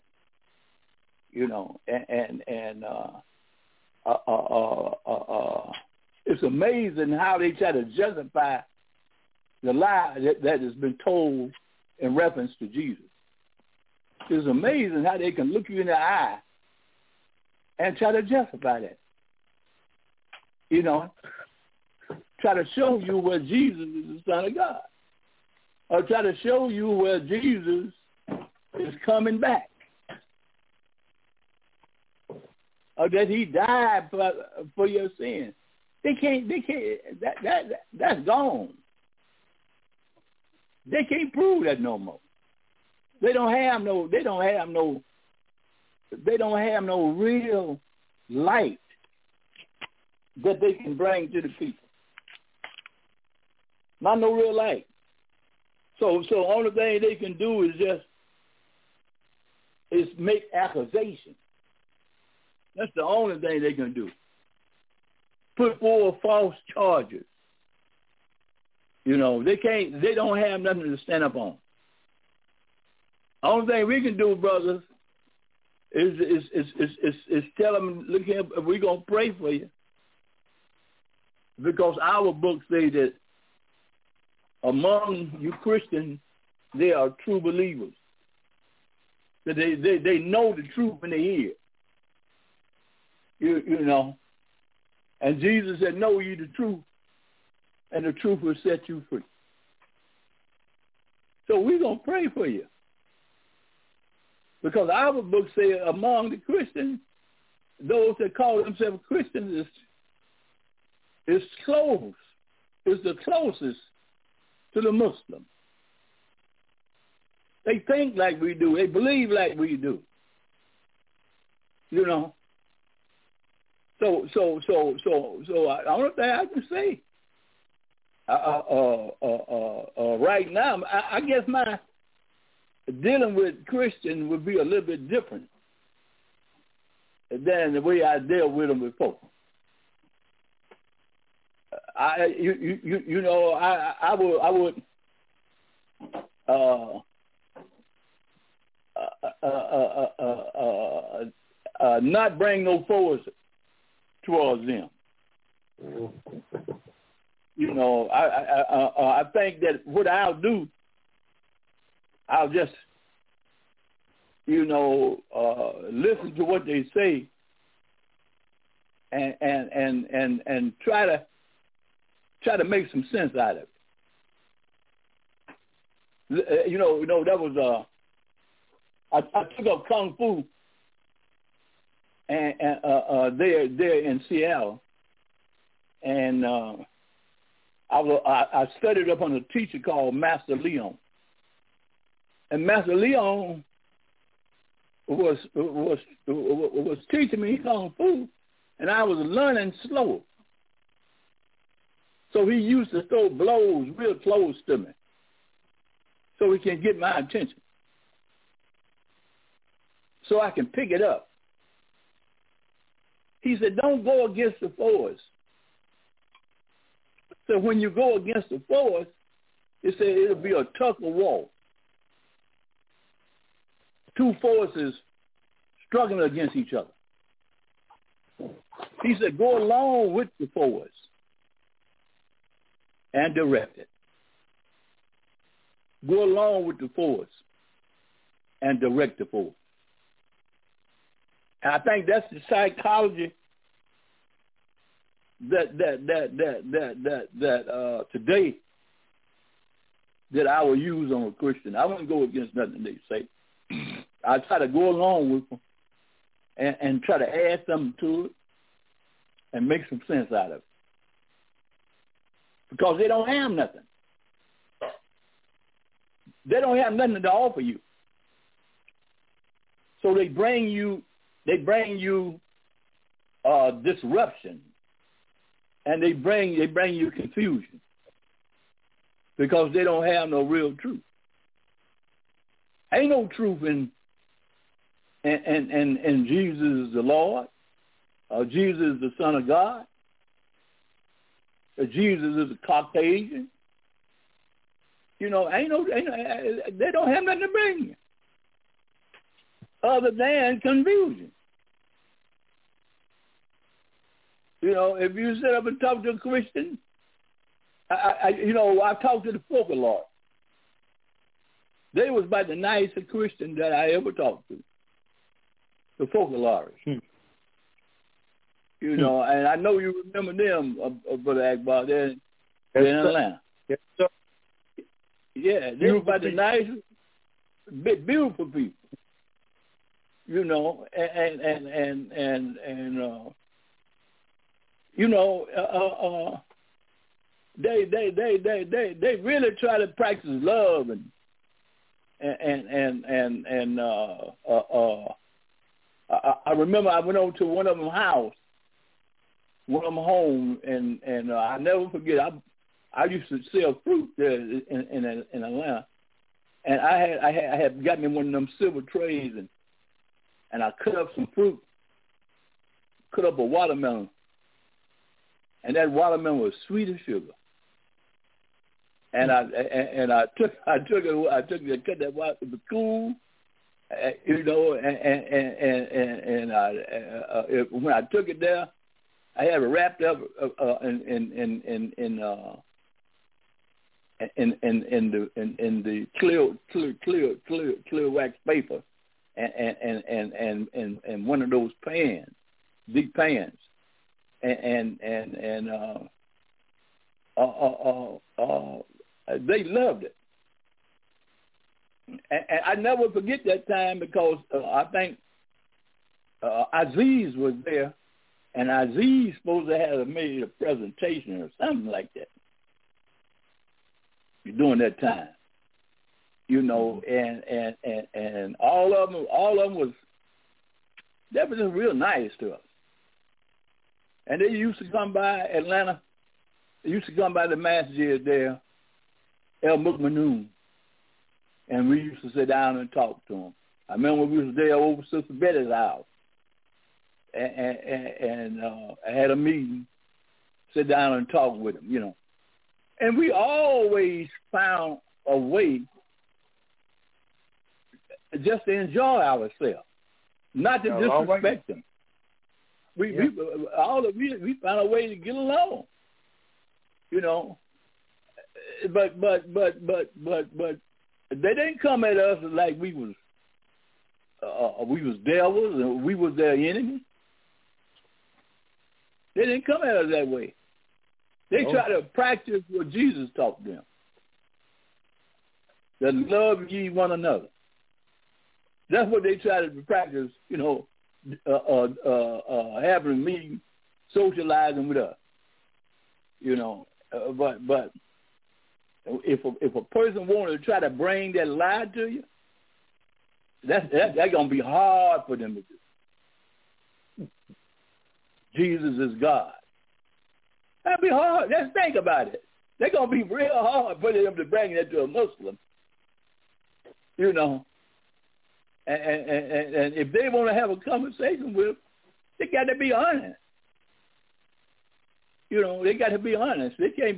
it's amazing how they try to justify the lie that has been told in reference to Jesus. It's amazing how they can look you in the eye and try to justify that. Try to show you where Jesus is the Son of God. Or try to show you where Jesus is coming back. Or that he died for your sins. They can't, that's gone. They can't prove that no more. They don't have no real light that they can bring to the people. Not no real light. So only thing they can do is make accusations. That's the only thing they can do. Put forward false charges. They don't have nothing to stand up on. The only thing we can do, brothers, is tell them, look here, we're going to pray for you. Because our books say that among you Christians, there are true believers. That they know the truth when they hear it. And Jesus said, know ye the truth, and the truth will set you free. So we're going to pray for you. Because our book says among the Christians, those that call themselves Christians is close. Is the closest to the Muslim. They think like we do. They believe like we do. So the only thing I can say right now, I guess my dealing with Christians would be a little bit different than the way I dealt with them before. I would not bring no force towards them. I think that what I'll do, I'll just, listen to what they say and try to make some sense out of it. That was I took up Kung Fu and there in Seattle, and I studied up on a teacher called Master Leon, and Master Leon was teaching me Kung Fu, and I was learning slow. So he used to throw blows real close to me so he can get my attention, so I can pick it up. He said, don't go against the force. So when you go against the force, he said it'll be a tug of war. Two forces struggling against each other. He said, go along with the force and direct it. Go along with the force and direct the force. And I think that's the psychology that today that I will use on a Christian. I wouldn't go against nothing they say. I try to go along with them and try to add something to it and make some sense out of it. Because they don't have nothing. They don't have nothing to offer you. So they bring you disruption, and they bring you confusion because they don't have no real truth. Ain't no truth in Jesus is the Lord, or Jesus is the Son of God. that Jesus is a Caucasian. You know, they don't have nothing to bring you other than confusion. You know, if you sit up and talk to a Christian, I talked to the folklore. They was about the nicest Christian that I ever talked to. The folklorists. You know, and I know you remember them, Brother Akbar, they're in Atlanta. Yes, sir. Yeah, they were about the nicest, beautiful people. You know, and you know, they really try to practice love I remember I went over to one of them house, one of them home, and I never forget. I used to sell fruit there in Atlanta, and I had got me one of them silver trays, and I cut up some fruit, cut up a watermelon, and that watermelon was sweet as sugar. And I took it, cut that watermelon, it was cool, you know, and when I took it there, I had it wrapped up in the clear wax paper, and one of those pans, big pans, and they loved it. And I never forget that time because I think Aziz was there, and Aziz supposed to have made a presentation or something like that during that time, you know, and all of them was definitely real nice to us. And they used to come by Atlanta. They used to come by the masjid there, El Mukmanoon, and we used to sit down and talk to them. I remember we was there over Sister Betty's house, and I had a meeting, sit down and talk with them, you know. And we always found a way just to enjoy ourselves, not to disrespect them. We found a way to get along, you know. But they didn't come at us like we was devils and we was their enemy. They didn't come at us that way. They try to practice what Jesus taught them. That love ye one another. That's what they try to practice, you know, having a meeting, socializing with us. You know, but if a person wanted to try to bring that lie to you, that's gonna be hard for them to do. Jesus is God. That'd be hard. Let's think about it. They're gonna be real hard for them to bring that to a Muslim. You know, and if they want to have a conversation with them, they got to be honest. You know, they got to be honest. They can't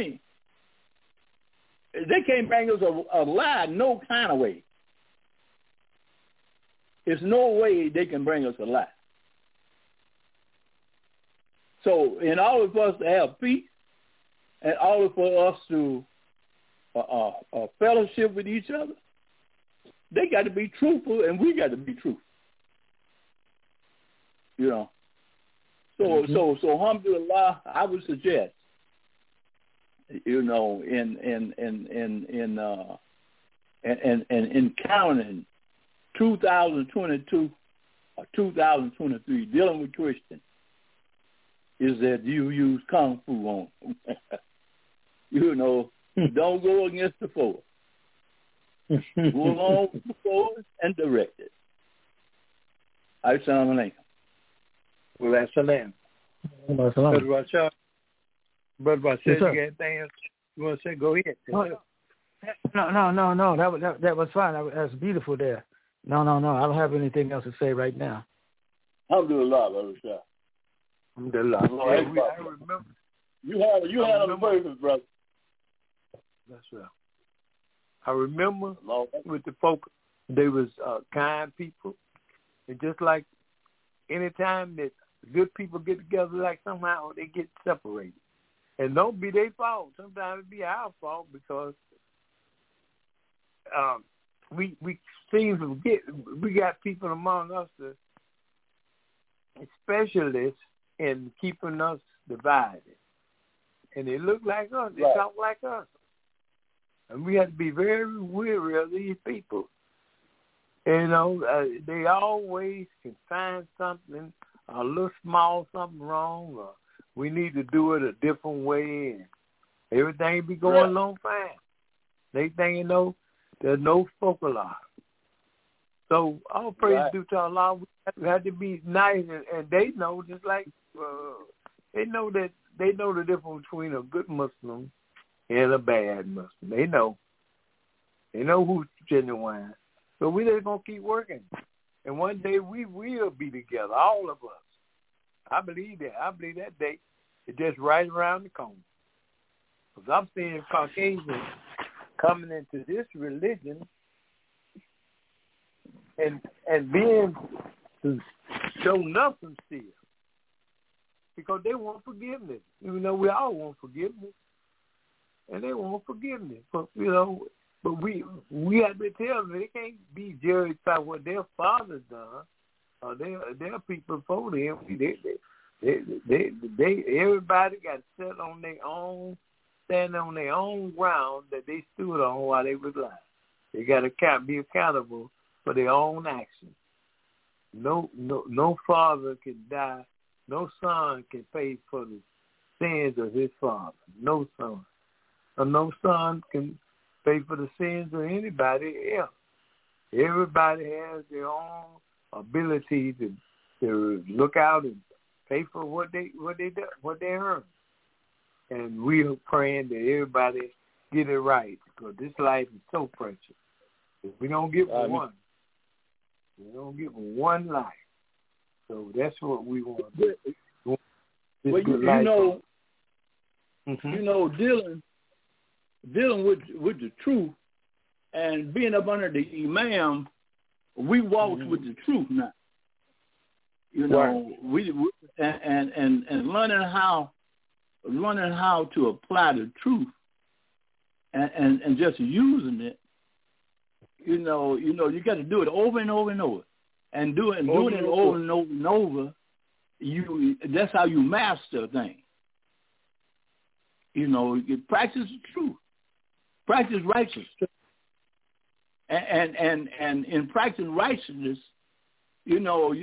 bring us a lie no kind of way. There's no way they can bring us a lie. So in order for us to have peace, in order for us to fellowship with each other, they got to be truthful, and we got to be truthful. You know. So alhamdulillah, I would suggest, you know, in counting 2022 or 2023, dealing with Christians, is that you use Kung Fu on them. You know, don't go against the force. Go along with the force and direct it. Assalamu alaikum. Well, that's a land. Brother Rashad, you got anything else you want to say? Go ahead. No. That was fine. That was beautiful there. No. I don't have anything else to say right now. Alhamdulillah, Brother Rashad. Alhamdulillah. You had a purpose, brother. That's right. I remember with the folk, they was kind people. And just like any time that good people get together, like somehow they get separated. And don't be their fault. Sometimes it be our fault because we seem to forget. We got people among us that specialists in keeping us divided. And they look like us. They talk like us. And we have to be very weary of these people. You know, they always can find something, a little small something wrong, or we need to do it a different way, and everything be going along fine. They think, you know, there's no focal art. So all praise due to Allah. We have to be nice, and they know, just like they know the difference between a good Muslim and a bad Muslim. They know who's genuine. So we just gonna keep working, and one day we will be together, all of us. I believe that. I believe that day is just right around the corner. Because I'm seeing Caucasians coming into this religion and being shown up and still, because they want forgiveness. Even though we all want forgiveness, and they want forgiveness, but But we have to tell them they can't be judged by what their fathers done or their people before them. They everybody got set on their own, stand on their own ground that they stood on while they was alive. They got to be accountable for their own actions. No father can die. No son can pay for the sins of his father. No son. Or no son can pay for the sins of anybody else. Everybody has their own ability to look out and pay for what they earn. And we are praying that everybody get it right, because this life is so precious. We don't get one. We don't get one life. So that's what we want to do. Well, dealing with the truth and being up under the imam, we walk with the truth now. We and learning how to apply the truth and just using it. You got to do it over and over and over, and doing it over and over and over. That's how you master things. You practice the truth. Practice righteousness. And in practicing righteousness, you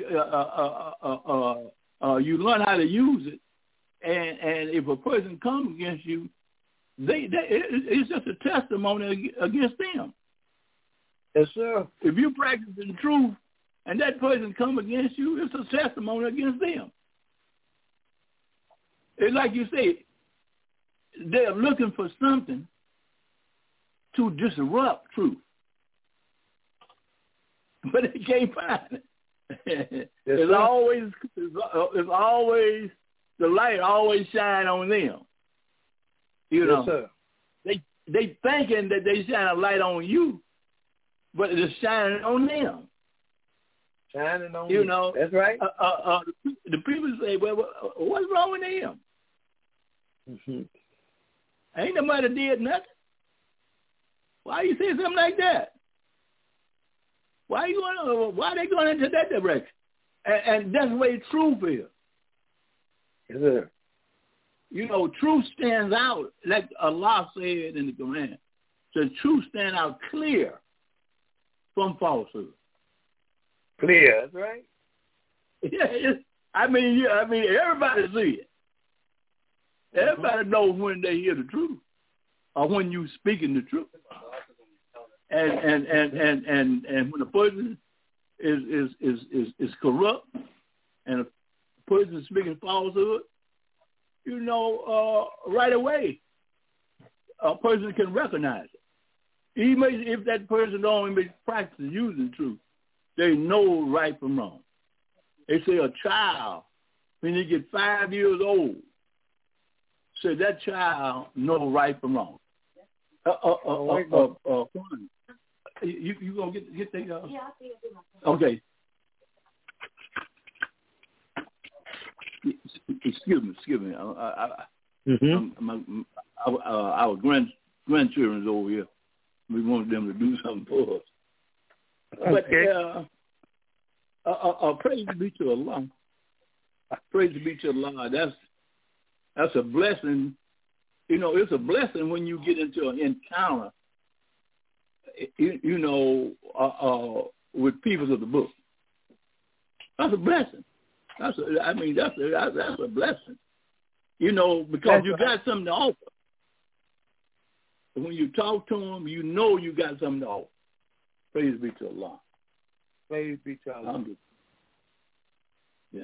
learn how to use it. And if a person comes against you, it's just a testimony against them. Yes, sir. If you practice the truth and that person come against you, it's a testimony against them. It's like you say, they're looking for something to disrupt truth, but they can't find it. It's always the light always shine on them. Yes, sir. They thinking that they shine a light on you, but it's shining on them. Shining on you. That's right. The people say, "Well, what's wrong with them? Mm-hmm. Ain't nobody did nothing. Why you say something like that? Why are they going into that direction?" And that's the way truth is. Yes, sir. Truth stands out, like Allah said in the Quran. The truth stands out clear from falsehood. Clear, that's right. Yeah, I mean, everybody see it. Everybody knows when they hear the truth, or when you speaking the truth. And when a person is corrupt and a person is speaking falsehood, right away a person can recognize it. Even if that person don't even practice using truth, they know right from wrong. They say a child, when they get 5 years old, should that child know right from wrong? You gonna get the? Yeah, I'll see it. Okay. Excuse me. Our grandchildren's over here. We want them to do something for us. Okay. But praise be to Allah. Praise be to Allah. That's a blessing. You know, it's a blessing when you get into an encounter. With people of the book. That's a blessing. That's a blessing. You know, because you got something to offer. When you talk to them, you know you got something to offer. Praise be to Allah. Praise be to Allah. Yeah.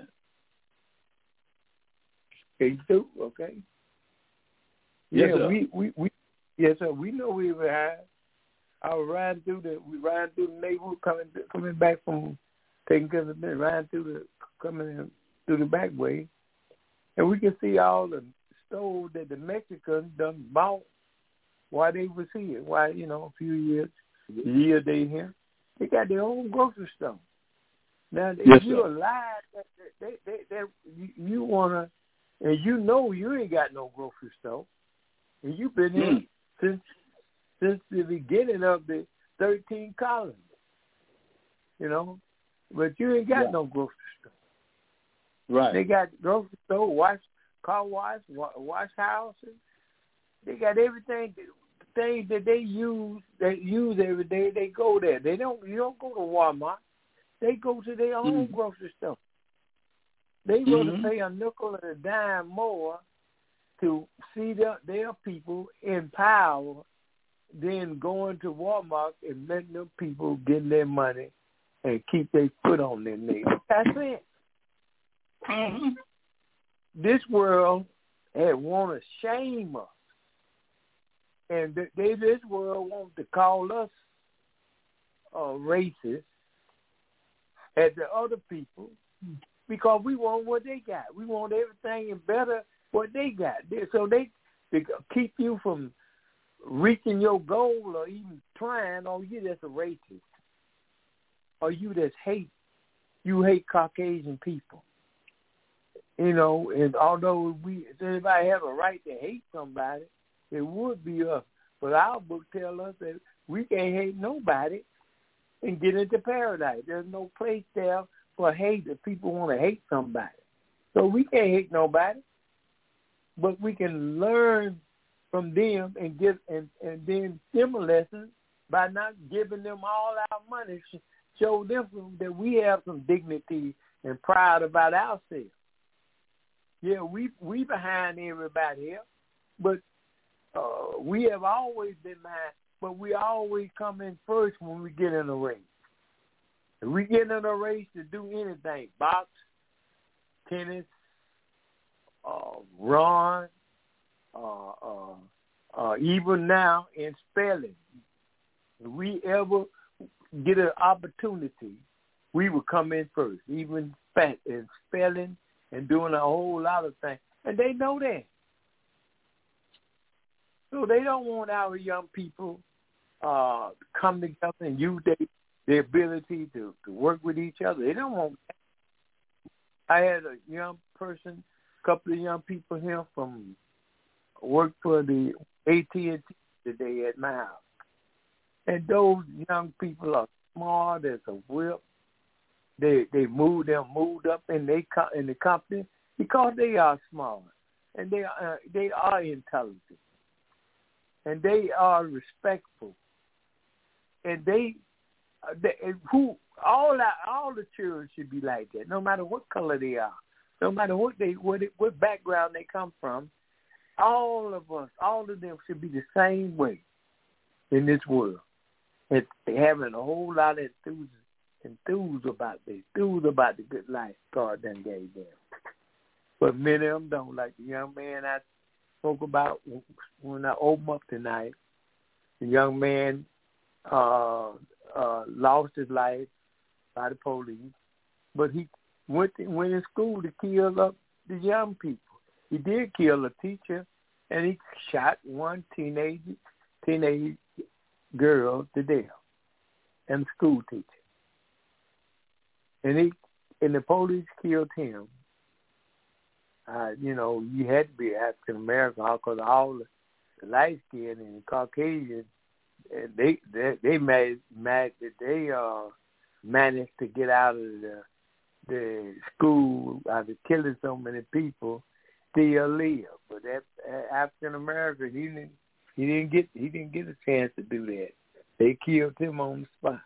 Okay. Yes, yeah, sir. we yes, sir. We know we were high. I was riding through the neighborhood coming back from taking care of the business, coming through the back way, and we can see all the stores that the Mexicans done bought while they was here. While a few years they here, they got their own grocery store. Now, if you're alive, you wanna, and you ain't got no grocery store, and you've been here since the beginning of the 13 colonies, but you ain't got no grocery store. Right. They got grocery store, car wash houses. They got everything, things that they use every day. They go there. You don't go to Walmart. They go to their own grocery store. They rather pay a nickel and a dime more to see their people in power than going to Walmart and letting them people get their money and keep their foot on their neck. That's it. Mm-hmm. This world want to shame us. And this world wants to call us racist at the other people because we want what they got. We want everything and better what they got. So they keep you from reaching your goal or even trying, or you that's a racist. Or you that's you hate Caucasian people. And although everybody have a right to hate somebody, it would be us. But our book tells us that we can't hate nobody and get into paradise. There's no place there for hate if people want to hate somebody. So we can't hate nobody, but we can learn from them and give and then them a lesson by not giving them all our money. Show them that we have some dignity and pride about ourselves. Yeah, we behind everybody else, but we have always been behind. But we always come in first when we get in a race. If we get in a race to do anything, box, tennis, run, even now in spelling, if we ever get an opportunity, we will come in first, even in spelling and doing a whole lot of things. And they know that. So they don't want our young people come together and use their ability to work with each other. They don't want that. I had a young person, a couple of young people here from work for the AT&T today at my house. And those young people are smart as a whip. They moved up in the company because they are smart and they are intelligent and they are respectful and all the children should be like that, no matter what color they are, no matter what background they come from. All of them should be the same way in this world. And having a whole lot of enthused about the good life God done gave them. But many of them don't. Like the young man I spoke about when I opened up tonight, the young man lost his life by the police, but he went in school to kill up the young people. He did kill a teacher and he shot one teenage girl to death, and a school teacher. And the police killed him. You had to be African American because all the light skinned and the Caucasian, they managed to get out of the school after killing so many people, still live. But that African American, he didn't get a chance to do that. They killed him on the spot.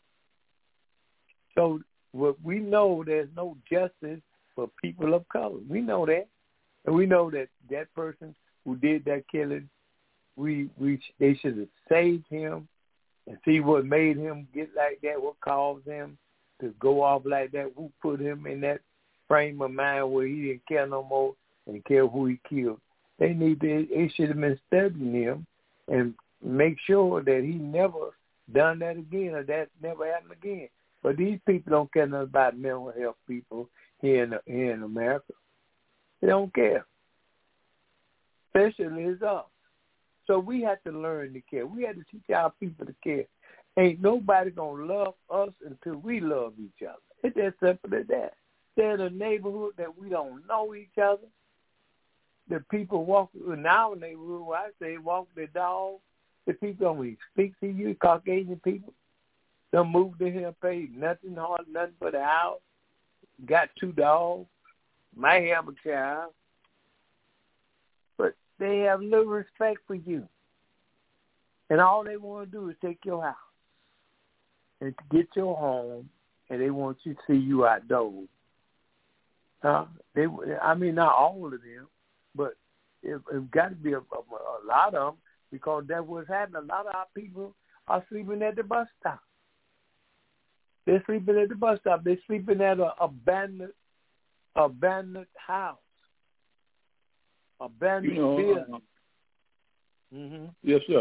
So what we know, there's no justice for people of color. We know that, and we know that person who did that killing, they should have saved him and see what made him get like that, what caused him to go off like that, who put him in that frame of mind where he didn't care no more and care who he killed. They should have been studying him and make sure that he never done that again or that never happened again. But these people don't care nothing about mental health people here in America. They don't care. Especially as us. So we have to learn to care. We have to teach our people to care. Ain't nobody going to love us until we love each other. It's as simple as that. They're in a neighborhood that we don't know each other. The people walk in our neighborhood, where I say walk their dog. The people don't even speak to you, Caucasian people. Don't move to here, pay nothing hard, nothing but a house. Got 2 dogs. Might have a child. But they have little respect for you. And all they want to do is take your house and to get your home, and they want you to see you outdoors. Not all of them, but it's got to be a lot of them, because that's what's happening. A lot of our people are sleeping at the bus stop. They're sleeping at the bus stop. They're sleeping at an abandoned house, abandoned building. Mm-hmm. Yes, sir.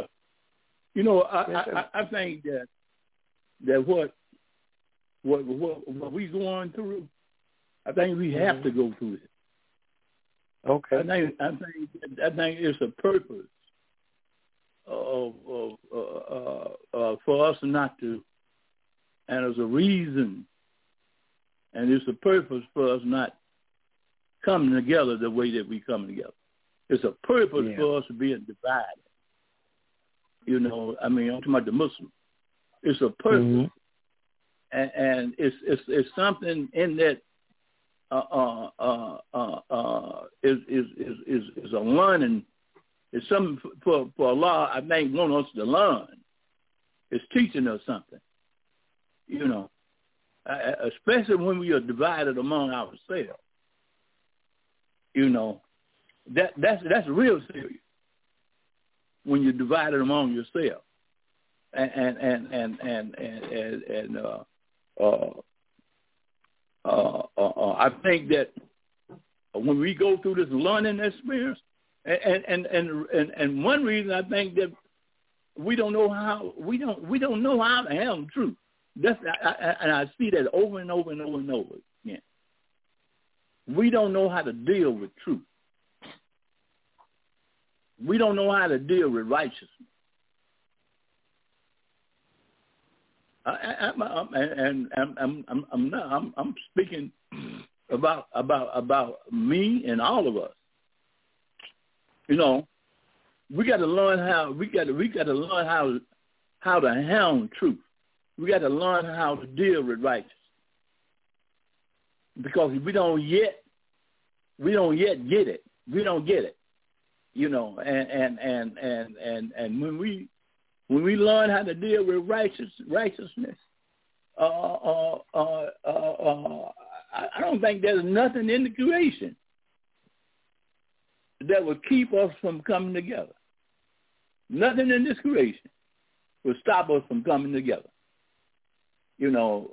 I think that what we going through, I think we have to go through it. Okay. I think it's a purpose for us not to, and there's a reason, and it's a purpose for us not coming together the way that we come together. It's a purpose for us being divided. I'm talking about the Muslims. It's a purpose, and it's something in that is a learning. It's something for Allah, I think, want us to learn. It's teaching us something, especially when we are divided among ourselves. That's real serious when you're divided among yourself. I think that when we go through this learning experience, and one reason I think that we don't know how to handle truth. And I see that over and over and over and over again. We don't know how to deal with truth. We don't know how to deal with righteousness. I'm speaking about me and all of us. We got to learn how how to handle truth. We got to learn how to deal with righteousness. Because we don't yet get it. We don't get it. And when we learn how to deal with righteousness, I don't think there's nothing in the creation that will keep us from coming together. Nothing in this creation will stop us from coming together. And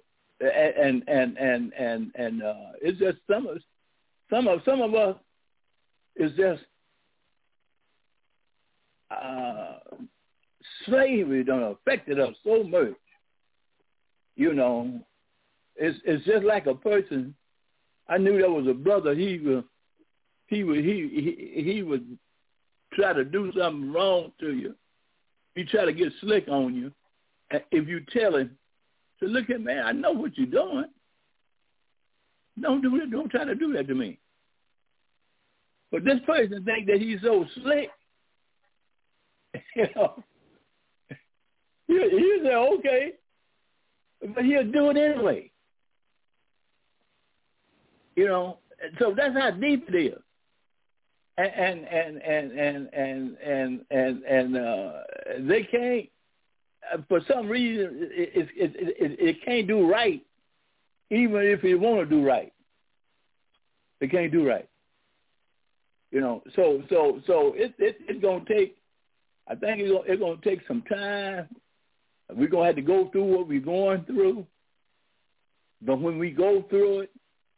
it's just some of us is just slavery done affected us so much. It's just like a person. I knew there was a brother. He would try to do something wrong to you, he try to get slick on you, and if you tell him, so look at man, I know what you're doing. Don't do it. Don't try to do that to me. But this person think that he's so slick, you know. You say okay, but he'll do it anyway. You know, so that's how deep it is. And they can't, for some reason, it can't do right, even if it want to do right. It can't do right. You know, so it's gonna take. I think it's gonna take some time. We're gonna have to go through what we're going through. But when we go through it,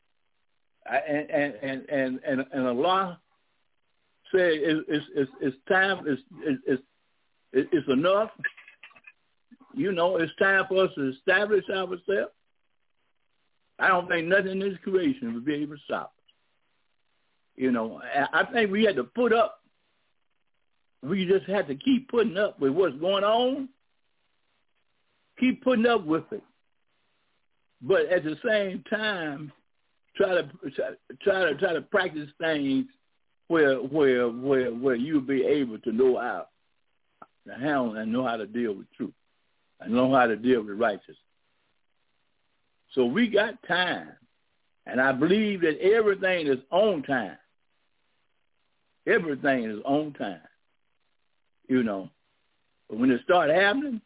and Allah say it's time, it's enough. You know, it's time for us to establish ourselves. I don't think nothing in this creation would be able to stop us. You know, I think we had to put up. We just had to keep putting up with what's going on. Keep putting up with it, but at the same time, try to practice things where you'll be able to know how to handle and know how to deal with truth and know how to deal with righteousness. So we got time, and I believe that everything is on time. Everything is on time. You know, but when it starts happening,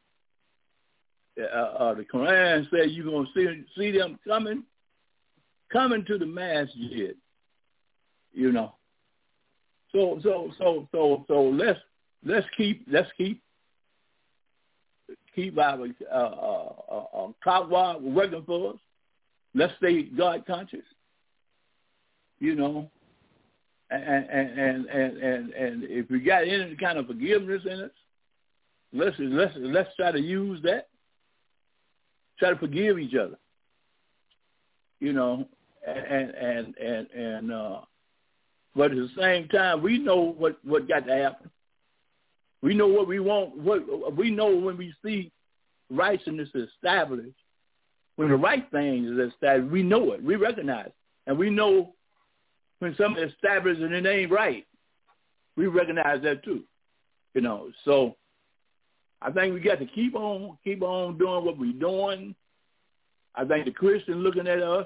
the Quran says you're gonna see them coming to the masjid. You know, so let's keep our taqwa working for us. Let's stay God conscious. You know, and if we got any kind of forgiveness in us, let's try to use that. Try to forgive each other. You know, but at the same time, we know what got to happen. We know what we want. What we know when we see righteousness established, when the right thing is established, we know it. We recognize it. And we know when something is established and it ain't right, we recognize that too. You know, so I think we got to keep on doing what we're doing. I think the Christians looking at us,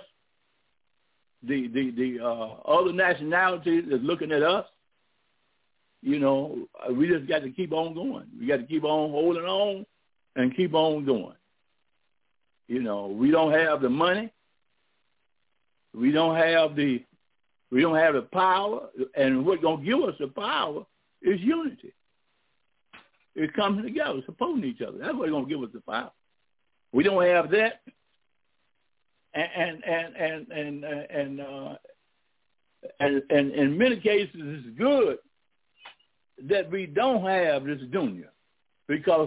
the other nationalities is looking at us. You know, we just got to keep on going. We got to keep on holding on and keep on going. You know, we don't have the money. We don't have the power, and what's going to give us the power is unity. It's coming together, supporting each other. That's what's going to give us the power. We don't have that, and in many cases, it's good that we don't have this dunya, because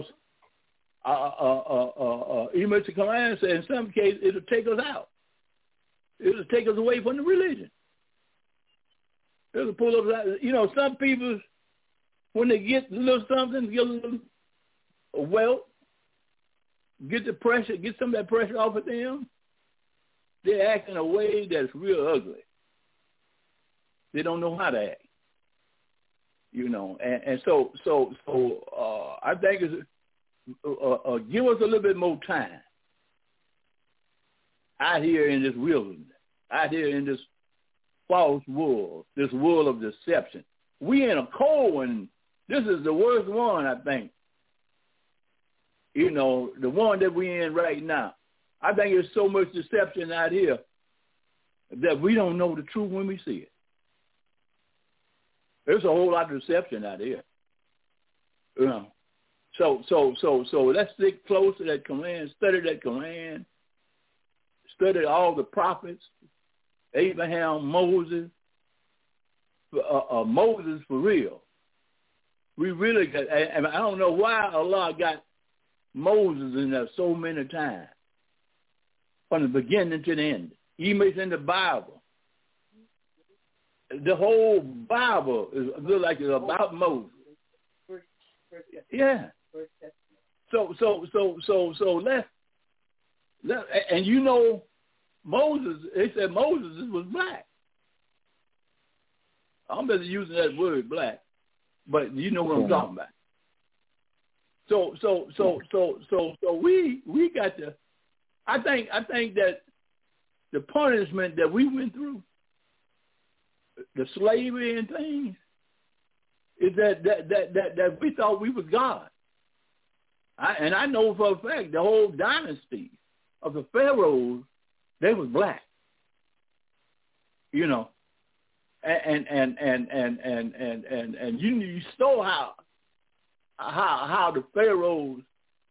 even the Quran says in some cases it'll take us out. It'll take us away from the religion. It'll pull us out. You know, some people, when they get a little something, get a little wealth, get the pressure, get some of that pressure off of them, they act in a way that's real ugly. They don't know how to act. You know, and so I think it's give us a little bit more time out here in this wilderness, out here in this false world, this world of deception. We in a cold one. This is the worst one, I think. You know, the one that we in right now. I think there's so much deception out here that we don't know the truth when we see it. There's a whole lot of deception out here. You know. So let's stick close to that Quran, study that Quran, study all the prophets, Abraham, Moses, Moses for real. We really got, and I don't know why Allah got Moses in there so many times, from the beginning to the end. Even it's in the Bible. the whole Bible is look like it's about Moses. Yeah. So let's and you know Moses. They said Moses was black. I'm just using that word black, but you know what I'm talking about. So we got to. I think that the punishment that we went through, the slavery and things, is that we thought we was God. And I know for a fact the whole dynasty of the pharaohs, they was black. You know, and you saw how the pharaohs,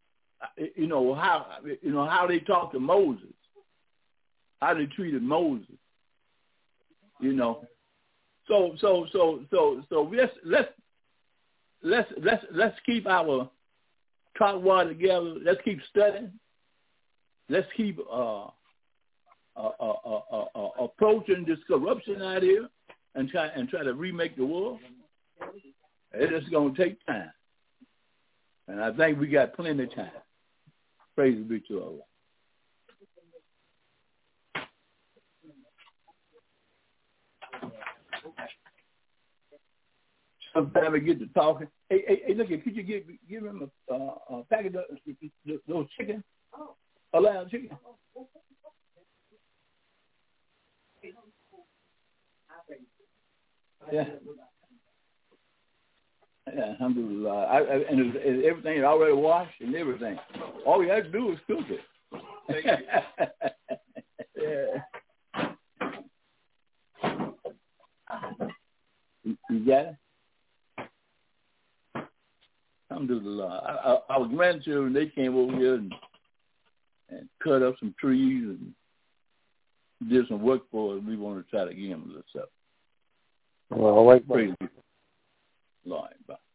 how they talked to Moses, how they treated Moses. You know, so let's keep our talk water together. Let's keep studying. Let's keep approaching this corruption out here and try to remake the world. It's going to take time, and I think we got plenty of time. Praise be to Allah. Sometimes I get to talking. Hey, look, could you give him a package of those chicken? A lamb chicken? Yeah. Yeah, alhamdulillah. And everything is already washed and everything. All you have to do is cook it. Yeah. You got it? Alhamdulillah. Our grandchildren, they came over here and cut up some trees and did some work for us. We want to try to give them a little stuff. Well, wait, praise Lord.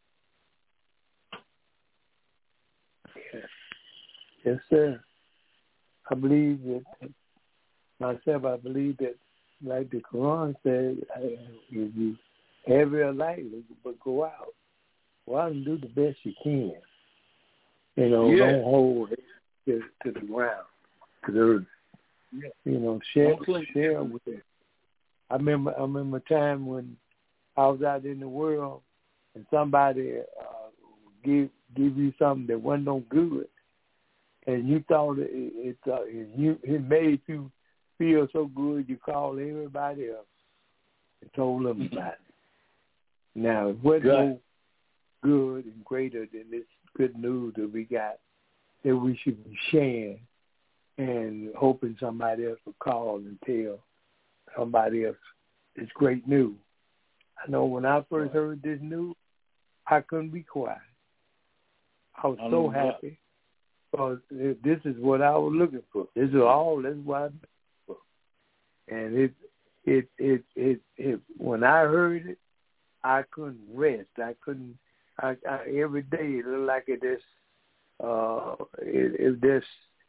Yes, sir. I believe that myself. I believe that, like the Quran said, if you have your light, but go out. Go out and do the best you can. You know, don't hold it to the ground, to the earth. Yeah. You know, share with it. I remember a time when I was out in the world and somebody give you something that wasn't no good, and you thought it made you feel so good, you called everybody else and told them about it. Now, it wasn't no good and greater than this good news that we got, that we should be sharing and hoping somebody else will call and tell somebody else it's great news. I know when I first heard this news, I couldn't be quiet. I was so happy because this is what I was looking for. This is all. That's what I'm looking for. And it when I heard it, I couldn't rest. I couldn't. I every day it looked like it just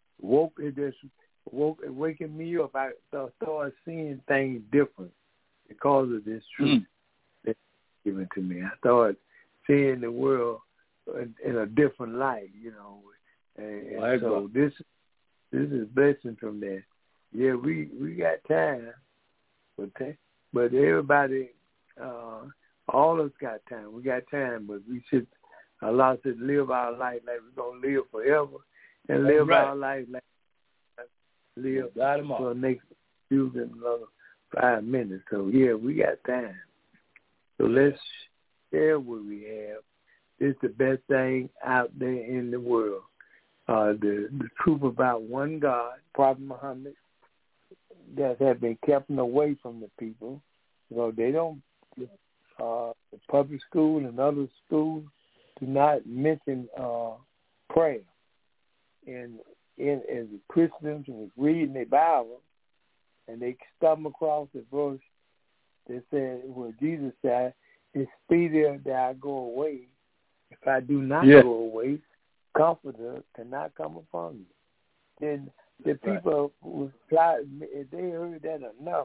waking me up. I started seeing things different because of this truth that's given to me. I started seeing the world in a different light, you know. And so this is a blessing from that. Yeah, we got time, but everybody, all of us got time. We got time, but we should allow us to live our life like we're going to live forever and live our life like live for the next few another 5 minutes. So, yeah, we got time. So let's share what we have. It's the best thing out there in the world. The truth about one God, Prophet Muhammad, that have been kept away from the people. You know, they don't, the public school and other schools do not mention prayer. And as Christians was reading their Bible, and they stumble across the verse that said, well, Jesus said, it's speedier that I go away. If I do not go away, Comforter cannot come upon you. Then the people was trying, if they heard that enough,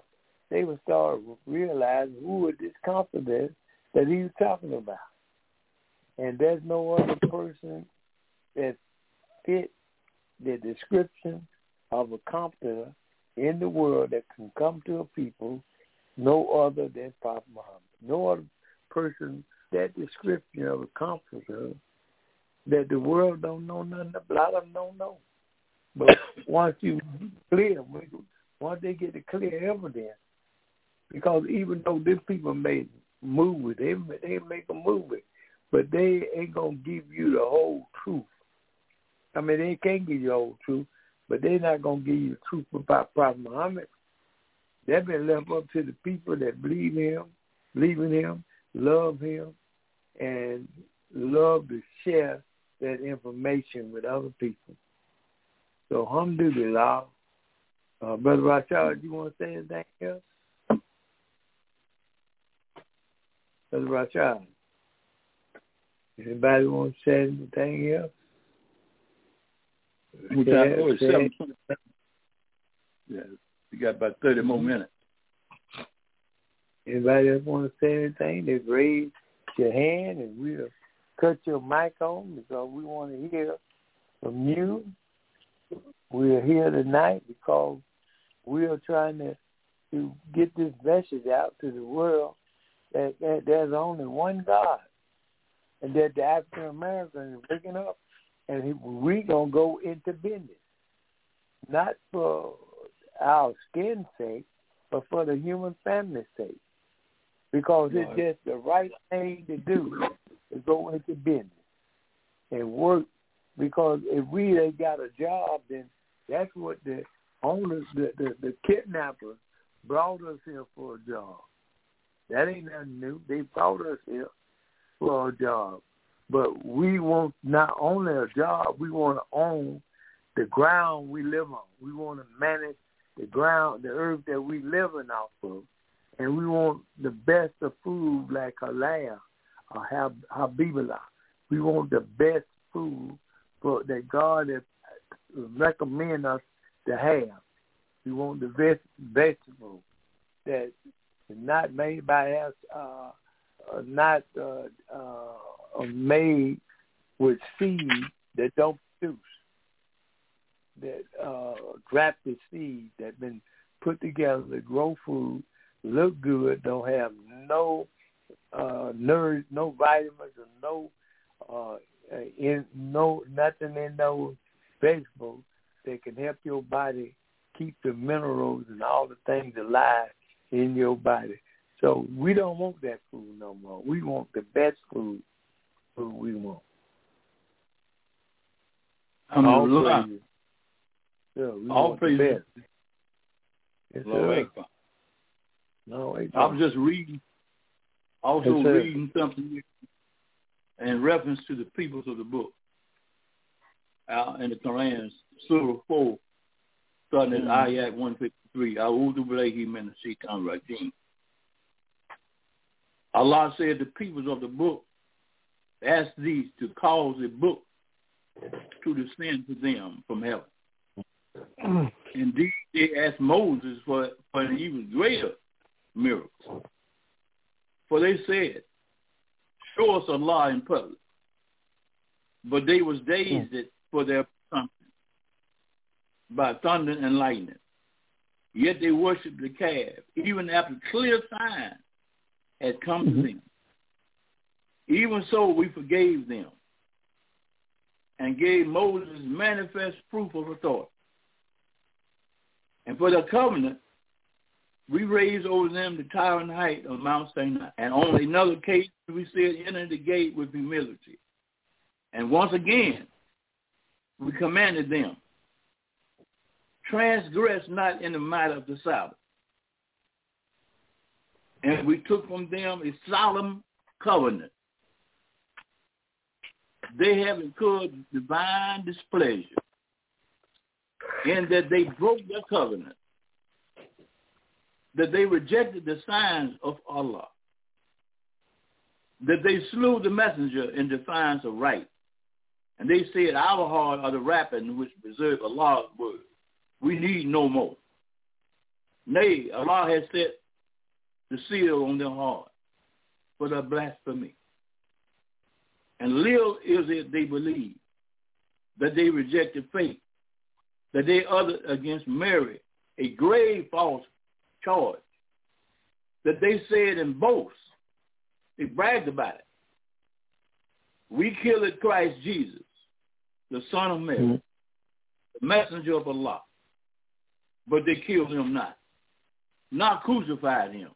they would start realizing who is this comforter that he was talking about. And there's no other person that fit the description of a comforter in the world that can come to a people, no other than Prophet Muhammad. No other person that description of a comforter that the world don't know nothing about. A lot of them don't know. But once you clear, once they get the clear evidence, because even though these people made movies, they make a movie, but they ain't gonna give you the whole truth. I mean, they can't give you the whole truth, but they're not gonna give you the truth about Prophet Muhammad. They've been left up to the people that believe in him, love him, and love to share that information with other people. So, alhamdulillah. Brother Rashad, you want to say anything else? Brother Rashad, anybody want to say anything else? Yeah, we got about 30 more minutes. Anybody else want to say anything? Just raise your hand and we'll cut your mic on because we want to hear from you. We're here tonight because we are trying to get this message out to the world that there's only one God and that the African American is waking up and we're going to go into business. Not for our skin's sake, but for the human family's sake. Because it's just the right thing to do is go into business and work. Because if we ain't got a job, then that's what the owners, the kidnappers brought us here for a job. That ain't nothing new. They brought us here for a job. But we want not only a job, we want to own the ground we live on. We want to manage the ground, the earth that we living off of. And we want the best of food like halal or habiballah. We want the best food that God has recommend us to have. We want the vegetables that is not made by us, not made with seed that don't produce, that grafted seed that been put together to grow food, look good, don't have no no vitamins or nothing in those vegetables that can help your body keep the minerals and all the things alive in your body. So we don't want that food no more. We want the best food we want. All praise. Yes, no, I was just reading, reading something in reference to the peoples of the book in the Quran, Surah 4, starting at Ayat 153. A'udhu billahi minash shaitanir rajim. Allah said, the peoples of the book asked these to cause a book to descend to them from heaven. Indeed, they asked Moses for an even greater miracle. For they said, show us Allah in public. But they was dazed for their assumption by thunder and lightning. Yet they worshipped the calf, even after clear signs had come to them. Even so, we forgave them and gave Moses manifest proof of authority. And for the covenant, we raised over them the towering height of Mount Sinai. And on another case, we said, enter the gate with humility. And once again, we commanded them, transgress not in the matter of the Sabbath. And we took from them a solemn covenant. They have incurred divine displeasure in that they broke their covenant, that they rejected the signs of Allah, that they slew the messenger in defiance of right. And they said, our heart are the wrappings which preserve Allah's word. We need no more. Nay, Allah has set the seal on their heart for their blasphemy. And little is it they believe, that they rejected faith, that they uttered against Mary a grave false charge, that they said in boast, they bragged about it. We killed Christ Jesus, the Son of Mary, the messenger of Allah, but they killed him not crucified him.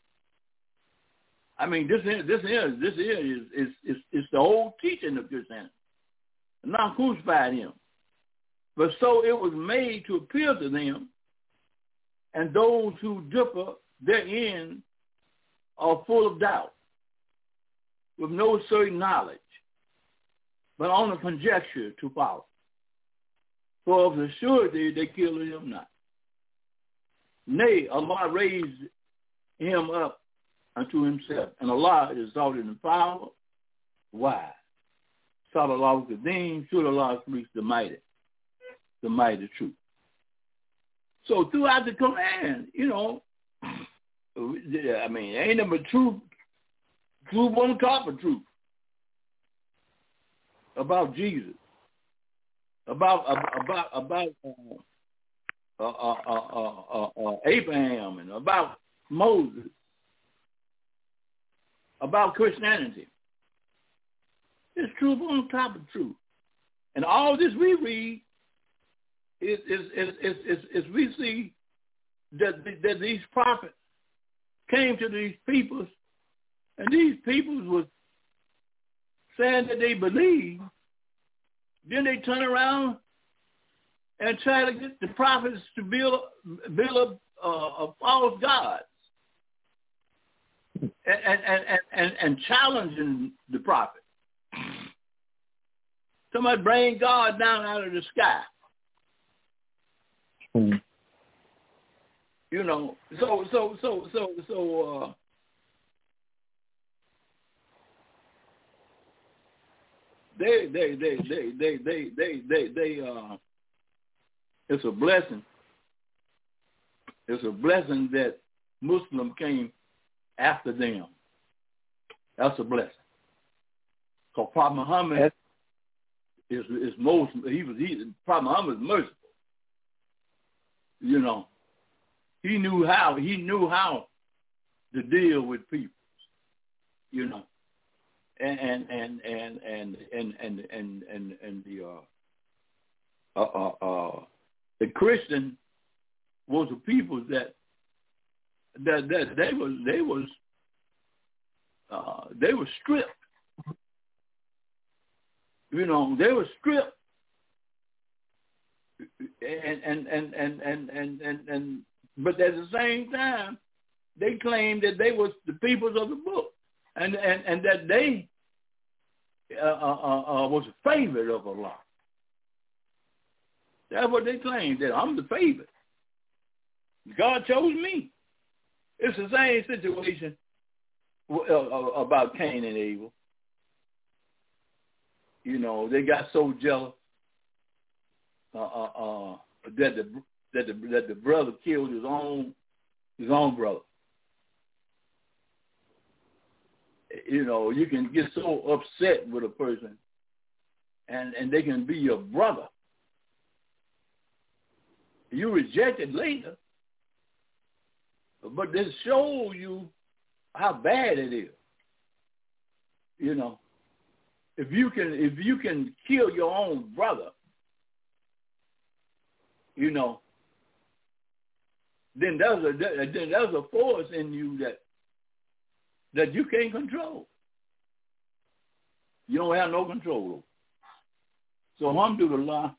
I mean, this is the whole teaching of Christianity. Not crucified him. But so it was made to appeal to them, and those who differ therein are full of doubt, with no certain knowledge, but on a conjecture to follow. For of the surety they killed him not. Nay, Allah raised him up unto himself, and Allah is exalted in power. Why? Sallallahu Qadim, should Allah speaks the mighty truth. So throughout the Quran, I mean, ain't no but truth on top of truth about Jesus, about Abraham, and about Moses, about Christianity. It's truth on top of truth. And all this we read is we see that these prophets came to these peoples, and these peoples was saying that they believe. Then they turn around and try to get the prophets to build a false gods and challenging the prophet. Somebody bring God down out of the sky. It's a blessing. It's a blessing that Muslim came after them. That's a blessing. Because Prophet Muhammad Prophet Muhammad is merciful. He knew how to deal with people. And the Christian was the people that they were stripped. They were stripped, and but at the same time, they claimed that they was the peoples of the book, and that they was a favorite of Allah. That's what they claimed, that I'm the favorite. God chose me. It's the same situation about Cain and Abel. They got so jealous that the brother killed his own brother. You can get so upset with a person, and they can be your brother. You reject it later, but this shows you how bad it is. If you can kill your own brother, then there's a force in you that you can't control. You don't have no control over. So alhamdulillah,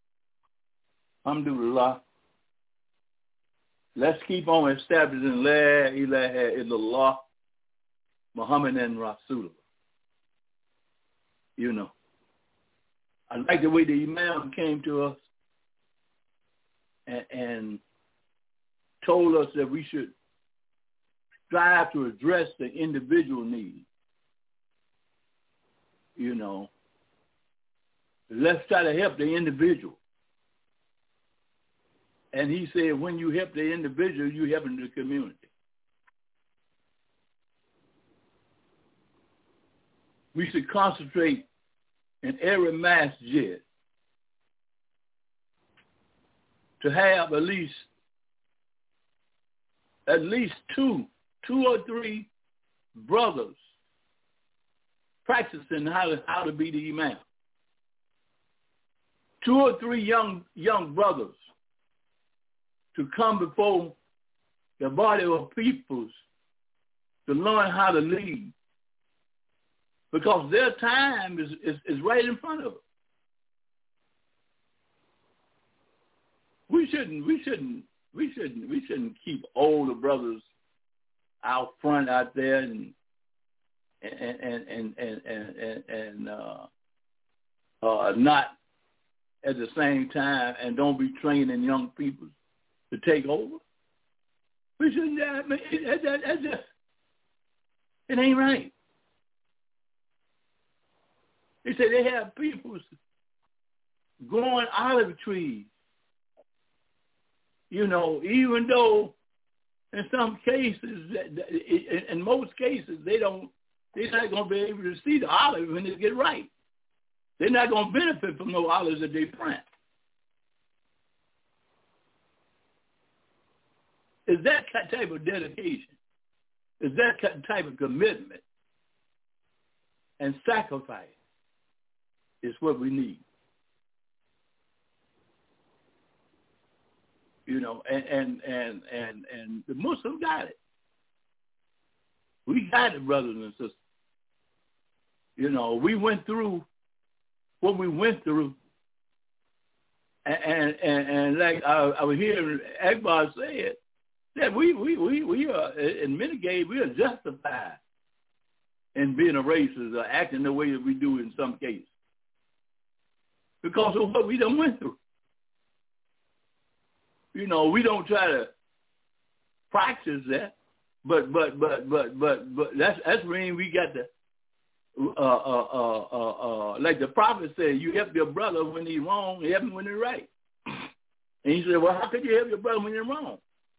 let's keep on establishing La ilaha illallah Muhammadan Rasulullah. I like the way the Imam came to us and told us that we should strive to address the individual needs. Let's try to help the individual. And he said, when you help the individual, you helping the community. We should concentrate in every masjid to have at least two or three brothers practicing how to be the imam. 2 or 3 young brothers to come before the body of peoples to learn how to lead, because their time is right in front of us. We shouldn't keep older brothers out front out there and not at the same time, and don't be training young people to take over. We shouldn't. It ain't right. They say they have people growing olive trees. You know, even though in some cases, in most cases, they're not going to be able to see the olive when they get ripe. They're not going to benefit from no olives that they plant. Is that type of dedication? Is that type of commitment and sacrifice is what we need? You know, and the Muslims got it. We got it, brothers and sisters. You know, we went through what we went through, and like I was hearing Akbar say it, that we are, in many cases, we are justified in being a racist or acting the way that we do in some cases because of what we done went through. You know, we don't try to practice that, but that's when we got the like the prophet said, you help your brother when he's wrong, you help him when he's right. And he said, well, how could you help your brother when you're wrong?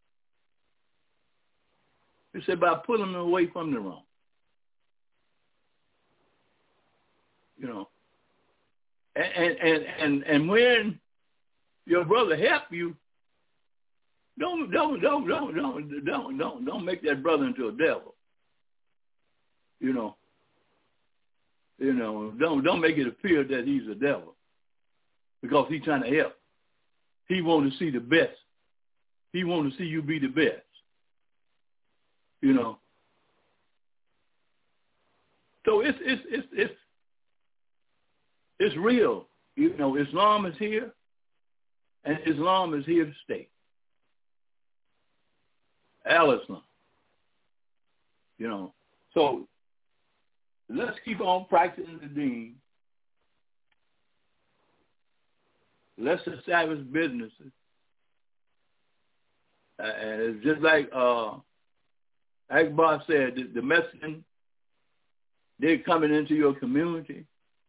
He said, by pulling him away from the wrong. You know, and when your brother help you, don't make that brother into a devil. You know, don't make it appear that he's a devil because he's trying to help. He wants to see the best. He wants to see you be the best. You know. So it's real. You know, Islam is here, and Islam is here to stay. Al-Islam. You know. So let's keep on practicing the deen. Let's establish businesses. And it's just like Akbar said, the Mexicans, they're coming into your community,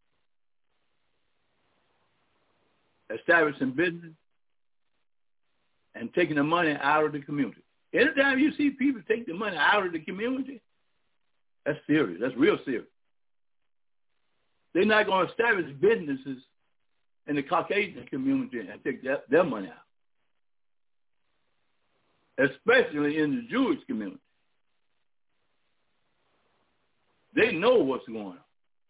establishing business, and taking the money out of the community. Anytime you see people take the money out of the community, that's serious. That's real serious. They're not going to establish businesses in the Caucasian community and take their money out, especially in the Jewish community. They know what's going on.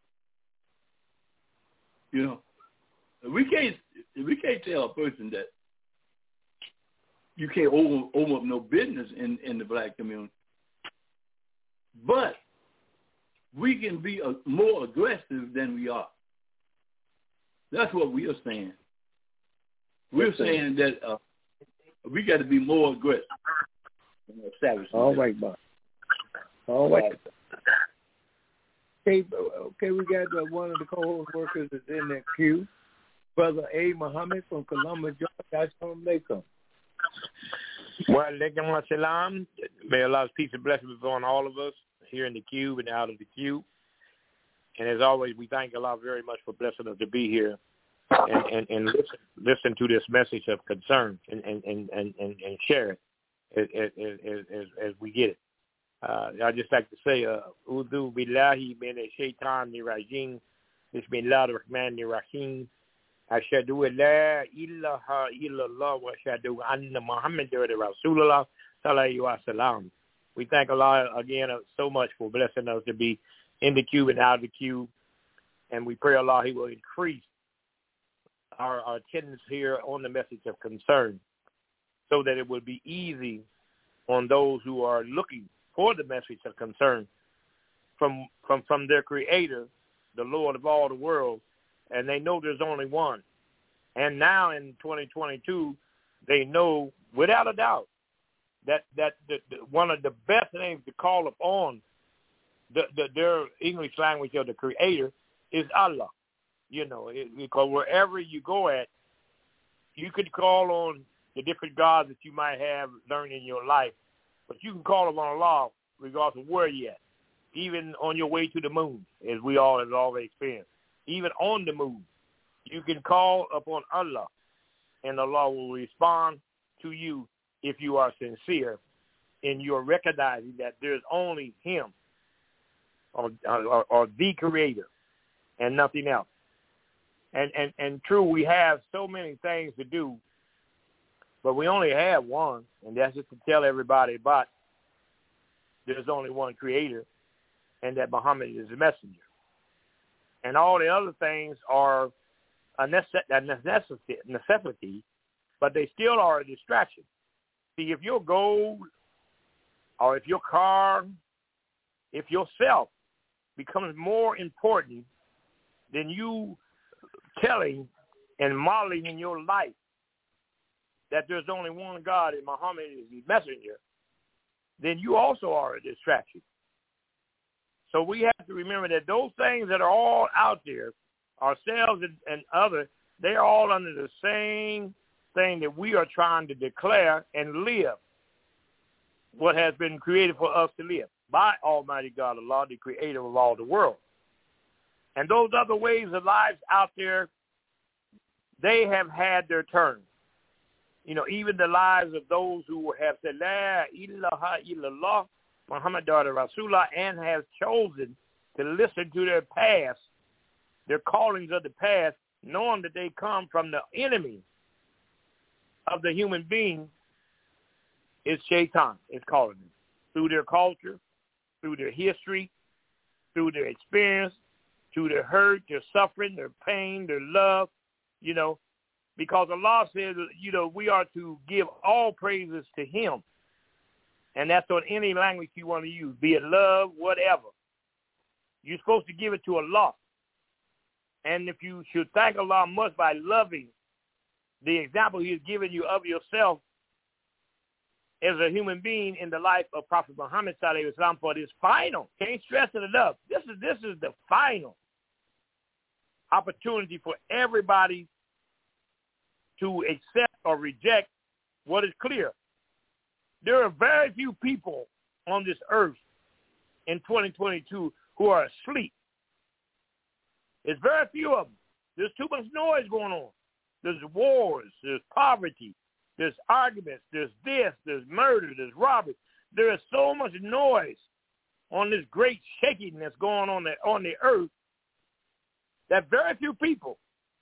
You know, we can't tell a person that you can't open up no business in the black community, but we can be more aggressive than we are. That's what we are saying. We're saying that we got to be more aggressive. All right, Bob. All right. Okay, we got one of the co-host workers is in that queue. Brother A. Muhammad from Columbus, Georgia. Assalamu alaikum. Well, alaikum assalam. May Allah's peace and blessings be upon all of us here in the queue and out of the queue. And as always, we thank Allah very much for blessing us to be here and listen to this message of concern and share it as we get it. I just like to say, Udu billahi min shaitan nirajim, Bismillah ar-Rahman ar-Rahim, Ashadu la ilaha illallah wa ashadu anna Muhammad Rasulullah sallallahu alaihi wasallam. We thank Allah again so much for blessing us to be in the queue and out of the queue, and we pray Allah He will increase our attendance here on the message of concern, so that it will be easy on those who are looking for the message of concern from their Creator, the Lord of all the world, and they know there's only one. And now in 2022, they know without a doubt that one of the best names to call upon their English language of the Creator is Allah. You know, because wherever you go at, you could call on the different gods that you might have learned in your life, but you can call upon Allah regardless of where you're at, even on your way to the moon, as we all have already experienced. Even on the moon, you can call upon Allah, and Allah will respond to you if you are sincere in your recognizing that there's only Him or the Creator and nothing else. And true, we have so many things to do, but we only have one, and that's just to tell everybody about there's only one Creator, and that Muhammad is a messenger. And all the other things are a necessity, but they still are a distraction. See, if your gold or if your car, if yourself becomes more important than you telling and modeling in your life that there's only one God and Muhammad is his messenger, then you also are a distraction. So we have to remember that those things that are all out there, ourselves and others, they are all under the same thing that we are trying to declare and live what has been created for us to live by Almighty God, Allah, the Creator of all the world. And those other ways of lives out there, they have had their turn. You know, even the lives of those who have said, La ilaha illallah, Muhammad Rasulullah, and have chosen to listen to their past, their callings of the past, knowing that they come from the enemy of the human being, is Shaitan, is calling them. Through their culture, through their history, through their experience, through their hurt, their suffering, their pain, their love, you know, because Allah says, you know, we are to give all praises to Him. And that's on any language you want to use, be it love, whatever. You're supposed to give it to Allah. And if you should thank Allah much by loving the example He has given you of yourself as a human being in the life of Prophet Muhammad sallallahu alaihi wasallam, for this final, can't stress it enough, this is the final opportunity for everybody to accept or reject what is clear. There are very few people on this earth in 2022 who are asleep. There's very few of them. There's too much noise going on. There's wars, there's poverty, there's arguments, there's this, there's murder, there's robbery. There is so much noise on this great shaking that's going on the earth that very few people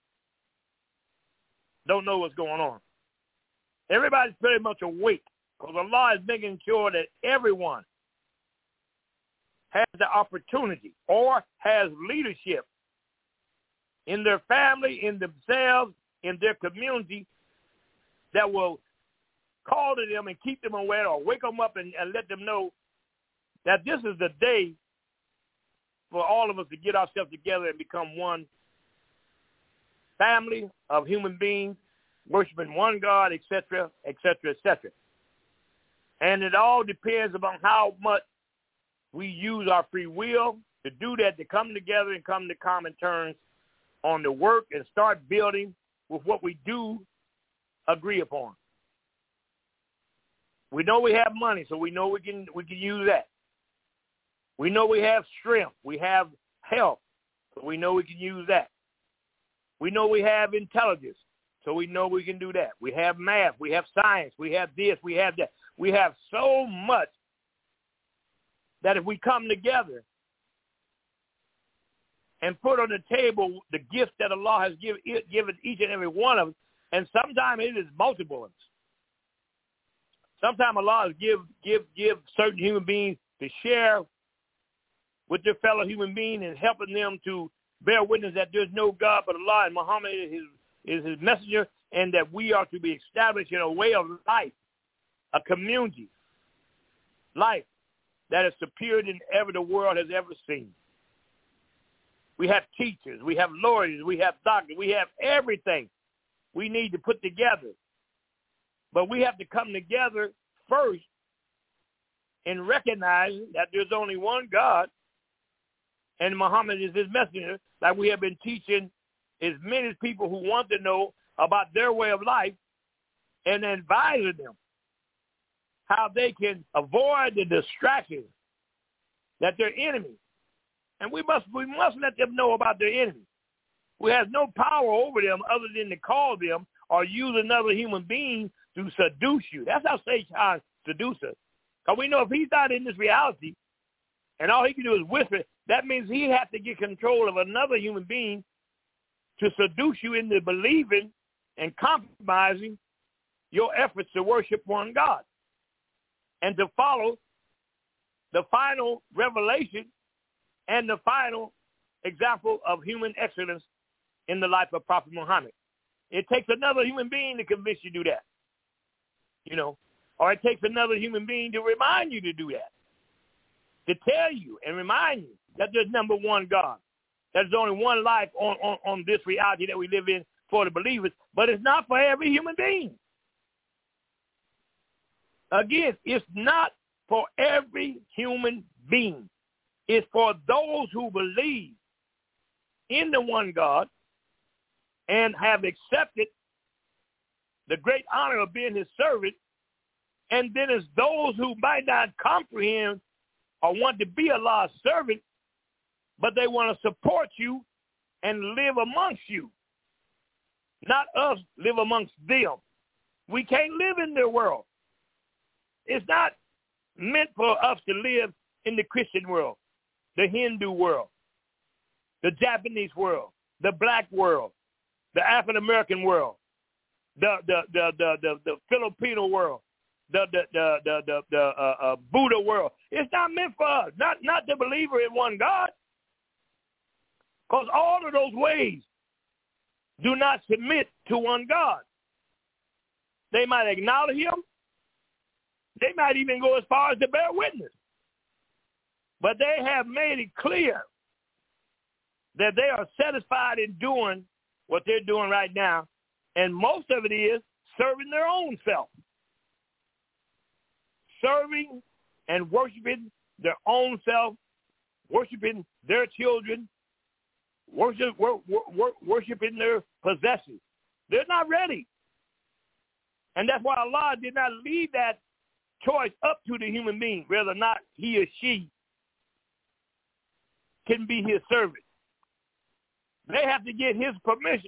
don't know what's going on. Everybody's pretty much awake because Allah is making sure that everyone has the opportunity or has leadership in their family, in themselves, in their community that will call to them and keep them aware or wake them up and let them know that this is the day for all of us to get ourselves together and become one family of human beings, worshiping one God, etc., etc., etc. And it all depends upon how much we use our free will to do that, to come together and come to common terms on the work and start building with what we do agree upon. We know we have money, so we know we can use that. We know we have strength. We have health, so we know we can use that. We know we have intelligence, so we know we can do that. We have math. We have science. We have this. We have that. We have so much that if we come together and put on the table the gift that Allah has given each and every one of us, and sometimes it is multiple ones. Sometimes Allah give certain human beings to share with their fellow human beings and helping them to bear witness that there's no God but Allah and Muhammad is his messenger, and that we are to be established in a way of life, a community life that is superior than ever the world has ever seen. We have teachers, we have lawyers, we have doctors, we have everything we need to put together. But we have to come together first in recognizing that there's only one God and Muhammad is his messenger, like we have been teaching as many people who want to know about their way of life and advising them how they can avoid the distractions that their enemies. And we must let them know about their enemies. We have no power over them other than to call them or use another human being to seduce you. That's how Satan seduces us. Because we know if he's not in this reality and all he can do is whisper, that means he has to get control of another human being to seduce you into believing and compromising your efforts to worship one God and to follow the final revelation and the final example of human excellence in the life of Prophet Muhammad. It takes another human being to convince you to do that, or it takes another human being to remind you to do that, to tell you and remind you that there's number one God. There's only one life on this reality that we live in for the believers, but it's not for every human being. Again, it's not for every human being. It's for those who believe in the one God and have accepted the great honor of being his servant. And then it's those who might not comprehend or want to be Allah's servant, but they want to support you and live amongst you. Not us live amongst them. We can't live in their world. It's not meant for us to live in the Christian world, the Hindu world, the Japanese world, the black world, the African American world, the Filipino world, the Buddha world. It's not meant for us, not the believer in one God. Because all of those ways do not submit to one God. They might acknowledge him. They might even go as far as to bear witness. But they have made it clear that they are satisfied in doing what they're doing right now. And most of it is serving their own self. Serving and worshiping their own self, worshiping their children, worshiping their possessions. They're not ready. And that's why Allah did not leave that choice up to the human being, whether or not he or she can be his servant. They have to get his permission.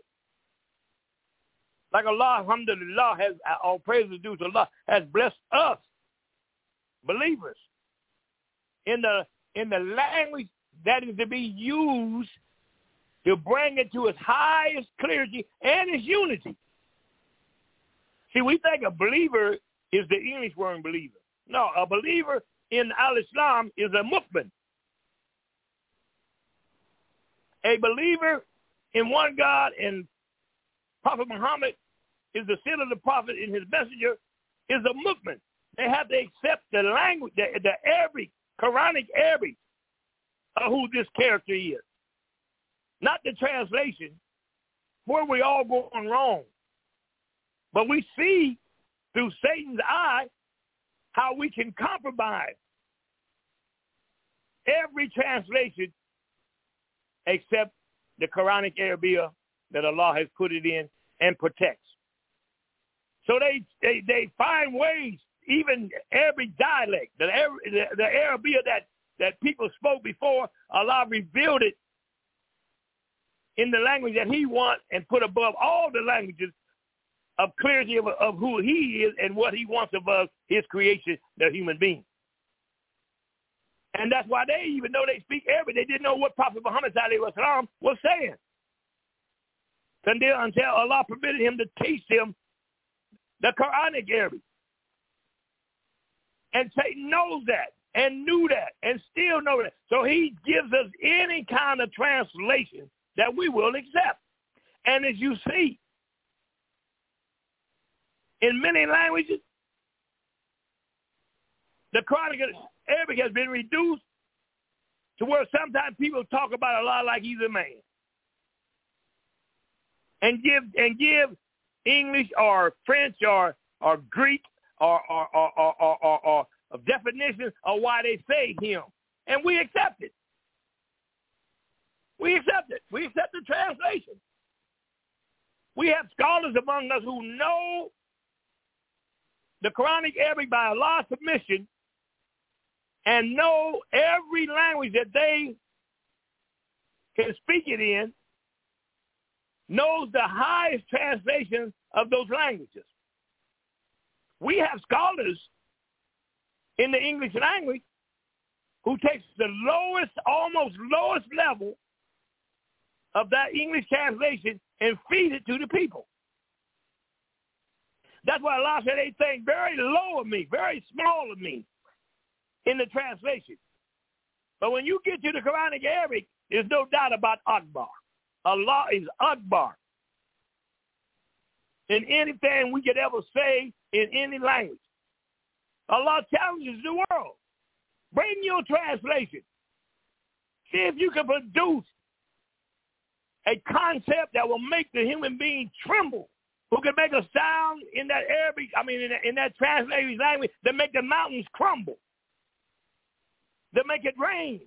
Like Allah, alhamdulillah, has, all praises due to Allah, has blessed us, believers, in the language that is to be used to bring it to its highest clarity and its unity. See, we think a believer is the English word believer. No, a believer in al-Islam is a mu'min. A believer in one God and Prophet Muhammad is the seal of the prophet and his messenger is a mu'min. They have to accept the language, the Arabic, Quranic Arabic of who this character is. Not the translation, where we all going wrong. But we see through Satan's eye how we can compromise every translation except the Quranic Arabic that Allah has put it in and protects. So they find ways, even every dialect, the Arabic that people spoke before, Allah revealed it in the language that he wants and put above all the languages of clarity of who he is and what he wants of us, his creation, the human being. And that's why they, even though they speak Arabic, they didn't know what Prophet Muhammad ﷺ was saying. Until Allah permitted him to teach them the Quranic Arabic. And Satan knows that and knew that and still knows that. So he gives us any kind of translation that we will accept. And as you see, in many languages, the Quranic Arabic has been reduced to where sometimes people talk about Allah like he's a man. And give English or French or Greek or definitions of why they say him. And we accept it. We accept it. We accept the translation. We have scholars among us who know the Quranic Arabic by Allah's permission and know every language that they can speak it in, knows the highest translation of those languages. We have scholars in the English language who takes the almost lowest level of that English translation and feed it to the people. That's why Allah said they think very low of me, very small of me in the translation. But when you get to the Quranic Arabic, there's no doubt about Akbar. Allah is Akbar in anything we could ever say in any language. Allah challenges the world. Bring your translation. See if you can produce a concept that will make the human being tremble, who can make a sound in that Arabic, in that translated language that make the mountains crumble, that make it rain,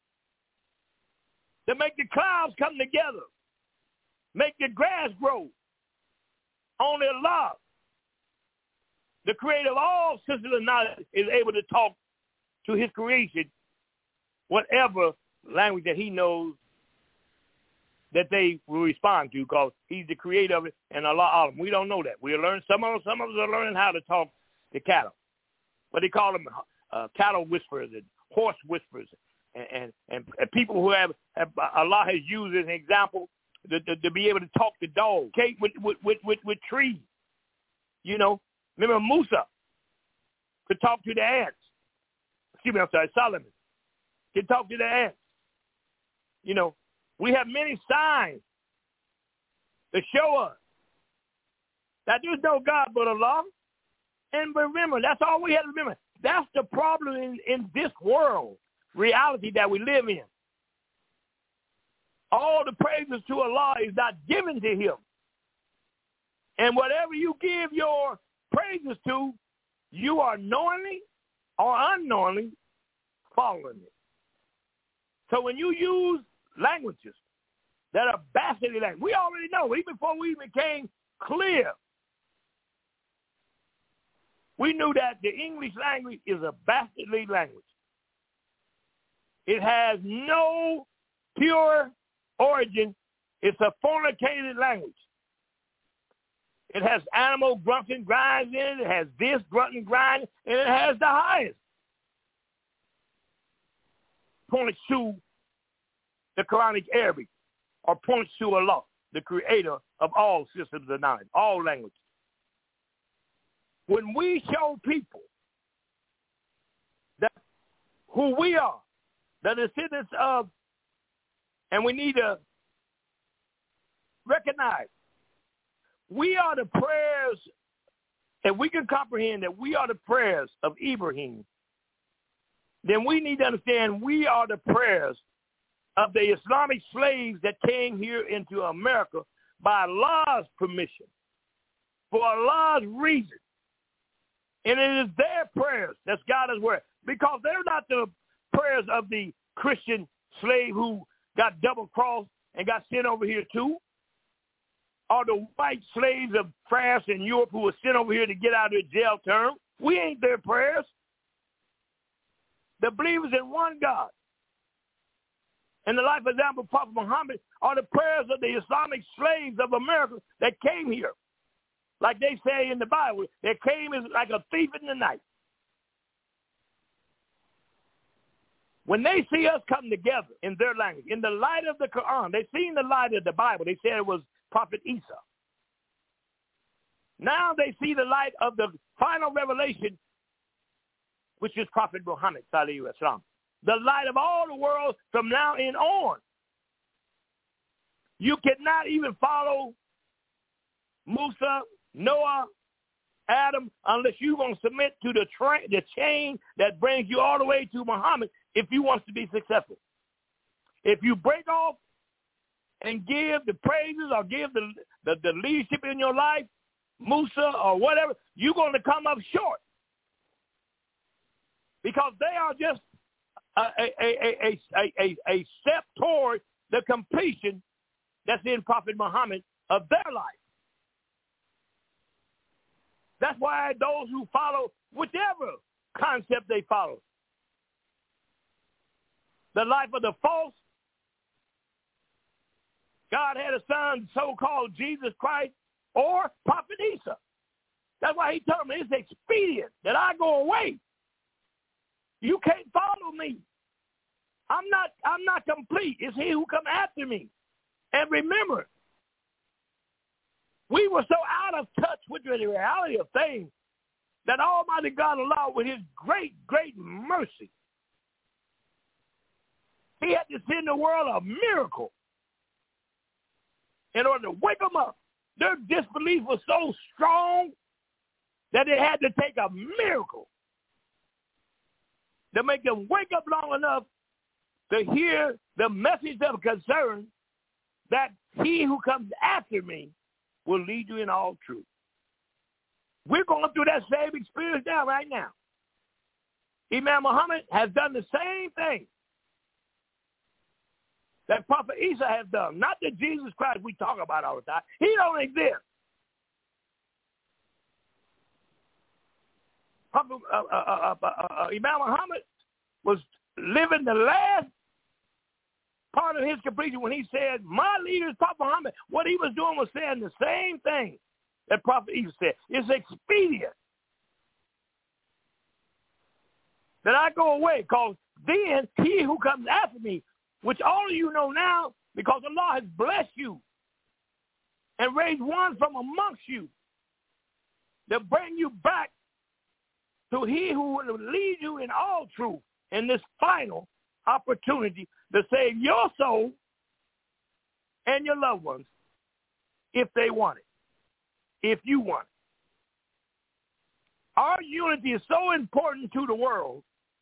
that make the clouds come together, make the grass grow. Only Allah, the creator of all systems of knowledge, is able to talk to his creation, whatever language that he knows that they will respond to, because he's the creator of it, and Allah. We don't know that. We learn some of us are learning how to talk to cattle, but they call them cattle whisperers and horse whisperers, and people who have Allah has used as an example to be able to talk to dogs, with trees. You know, remember Musa could talk to the ants. Solomon could talk to the ants. You know, we have many signs to show us that there's no God but Allah. And remember, that's all we have to remember. That's the problem in this world reality that we live in. All the praises to Allah is not given to him. And whatever you give your praises to, you are knowingly or unknowingly following it. So when you use languages that are bastardly language, we already know, even before we became clear, we knew that the English language is a bastardly language. It has no pure origin. It's a fornicated language. It has animal grunts and grinds in it. It has this grunt and grind, and it has the highest. Points to the Quranic Arabic, or points to Allah, the creator of all systems of knowledge, all languages. When we show people that who we are, the descendants of, and we need to recognize, we are the prayers, and we can comprehend that we are the prayers of Ibrahim, then we need to understand we are the prayers of the Islamic slaves that came here into America by Allah's permission, for Allah's reason. And it is their prayers that's God's word, because they're not the prayers of the Christian slave who got double-crossed and got sent over here too, or the white slaves of France and Europe who were sent over here to get out of their jail term. We ain't their prayers. The believers in one God. and the life example of Prophet Muhammad are the prayers of the Islamic slaves of America that came here. Like they say in the Bible, they came as like a thief in the night. When they see us come together in their language, in the light of the Quran, they seen the light of the Bible. They said it was Prophet Isa. Now they see the light of the final revelation, which is Prophet Muhammad, sallallahu alaihi wasallam. The light of all the world from now in on. You cannot even follow Musa, Noah, Adam, unless you're going to submit to the chain that brings you all the way to Muhammad if you want to be successful. If you break off and give the praises or give the leadership in your life, Musa or whatever, you're going to come up short. Because they are just a step toward the completion that's in Prophet Muhammad of their life. That's why those who follow whichever concept they follow, the life of the false, God had a son so-called Jesus Christ or Prophet Isa. That's why he told me it's expedient that I go away. You can't follow me. I'm not complete. It's he who come after me. And remember, we were so out of touch with the reality of things that Almighty God allowed with his great, great mercy. He had to send the world a miracle in order to wake them up. Their disbelief was so strong that it had to take a miracle to make them wake up long enough to hear the message of concern that he who comes after me will lead you in all truth. We're going through that same experience now, right now. Imam Muhammad has done the same thing that Prophet Isa has done. Not the Jesus Christ we talk about all the time. He don't exist. Prophet, Imam Muhammad was living the last part of his completion when he said, my leader is Prophet Muhammad. What he was doing was saying the same thing that Prophet Isa said. It's expedient that I go away, because then he who comes after me, which all of you know now, because Allah has blessed you and raised one from amongst you to bring you back to he who will lead you in all truth in this final opportunity to save your soul and your loved ones if they want it, if you want it. Our unity is so important to the world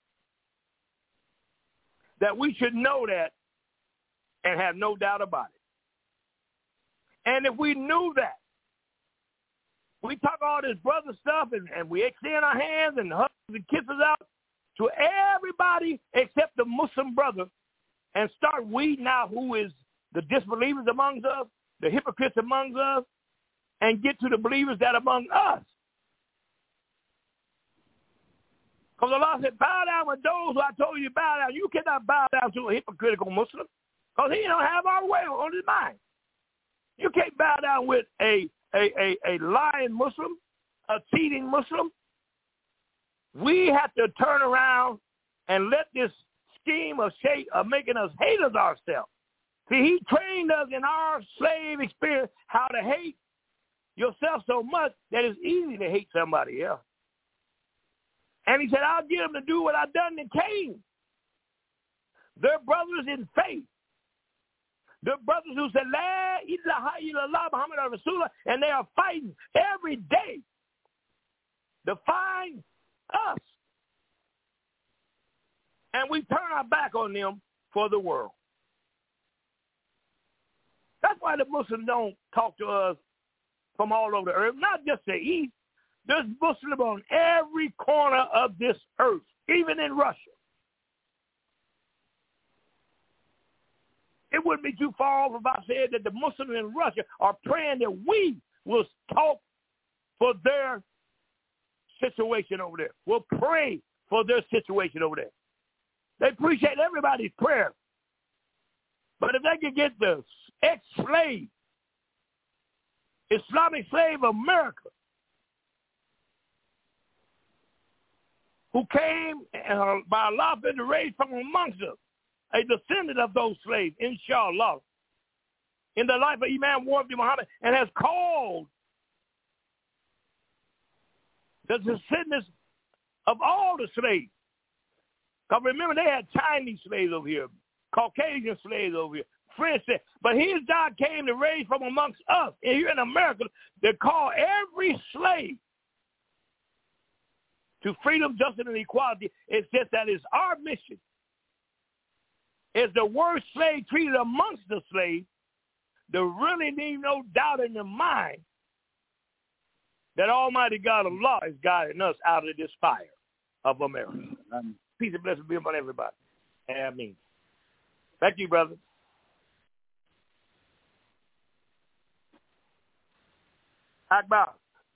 that we should know that and have no doubt about it. And if we knew that, we talk all this brother stuff and we extend our hands and hugs and kisses out to everybody except the Muslim brother and start weeding out who is the disbelievers amongst us, the hypocrites amongst us, and get to the believers that are among us. Because Allah said, bow down with those who I told you to bow down. You cannot bow down to a hypocritical Muslim because he don't have our way on his mind. You can't bow down with a lying Muslim, a cheating Muslim. We have to turn around and let this scheme of making us haters ourselves. See, he trained us in our slave experience how to hate yourself so much that it's easy to hate somebody else. And he said, I'll get them to do what I done to Cain. They're brothers in faith. They're brothers who said, La ilaha illallah Muhammad Rasulullah, and they are fighting every day to find us. And we turn our back on them for the world. That's why the Muslims don't talk to us from all over the earth, not just the East. There's Muslims on every corner of this earth, even in Russia. It wouldn't be too far off if I said that the Muslims in Russia are praying that we will talk for their situation over there. We'll pray for their situation over there. They appreciate everybody's prayer. But if they could get the ex-slave, Islamic slave of America, who came by Allah been raised from amongst us, a descendant of those slaves, inshallah, in the life of Imam Wardi Muhammad, and has called the descendants of all the slaves. Because remember, they had Chinese slaves over here, Caucasian slaves over here, French slaves. But his God came to raise from amongst us. And here in America, they call every slave to freedom, justice, and equality. It's just that it's our mission. As the worst slave treated amongst the slaves, there really need no doubt in their mind that Almighty God Allah is guiding us out of this fire of America. Peace and blessings be upon everybody. Amen. Thank you, brother. Akbar.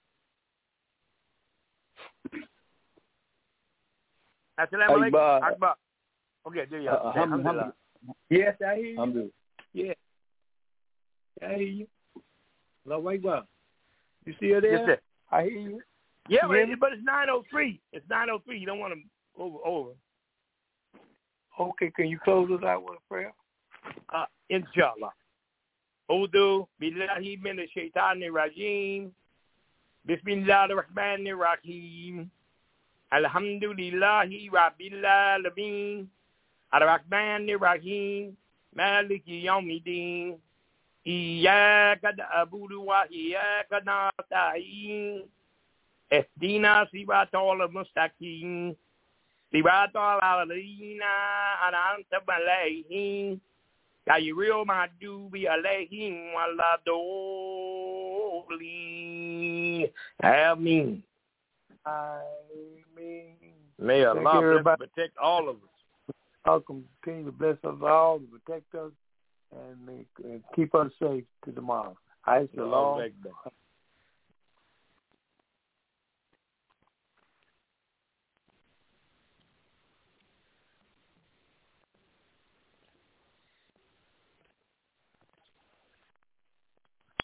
Assalamu alaikum. Akbar. Okay, there you are. Alhamdulillah. Yes, I hear you. Alhamdulillah. Yeah. I hear you. Allahu Akbar. You still there? Yes, sir. I hear you. Yeah, You but it's 9:03. It's 9:03. You don't want to over. Okay, can you close us out with a prayer? Inshallah. Udu billahi minash shaitanir rajim. Bismillahir rahmanir rahim. Alhamdulillahi rabbil alamin. Ar-Rahmanir Rahim. Maliki yawmiddin. Iyyaka na'budu wa iyyaka nasta'in. Ihdina siratal mustaqim. Siratal ladzina an'amta alaihim. Ghayril maghdubi alaihim waladdallin. Amen. Amen. May Allah bless and protect all of us. Welcome. Continue to bless us all, to protect us, and keep us safe to tomorrow. I said, Lord.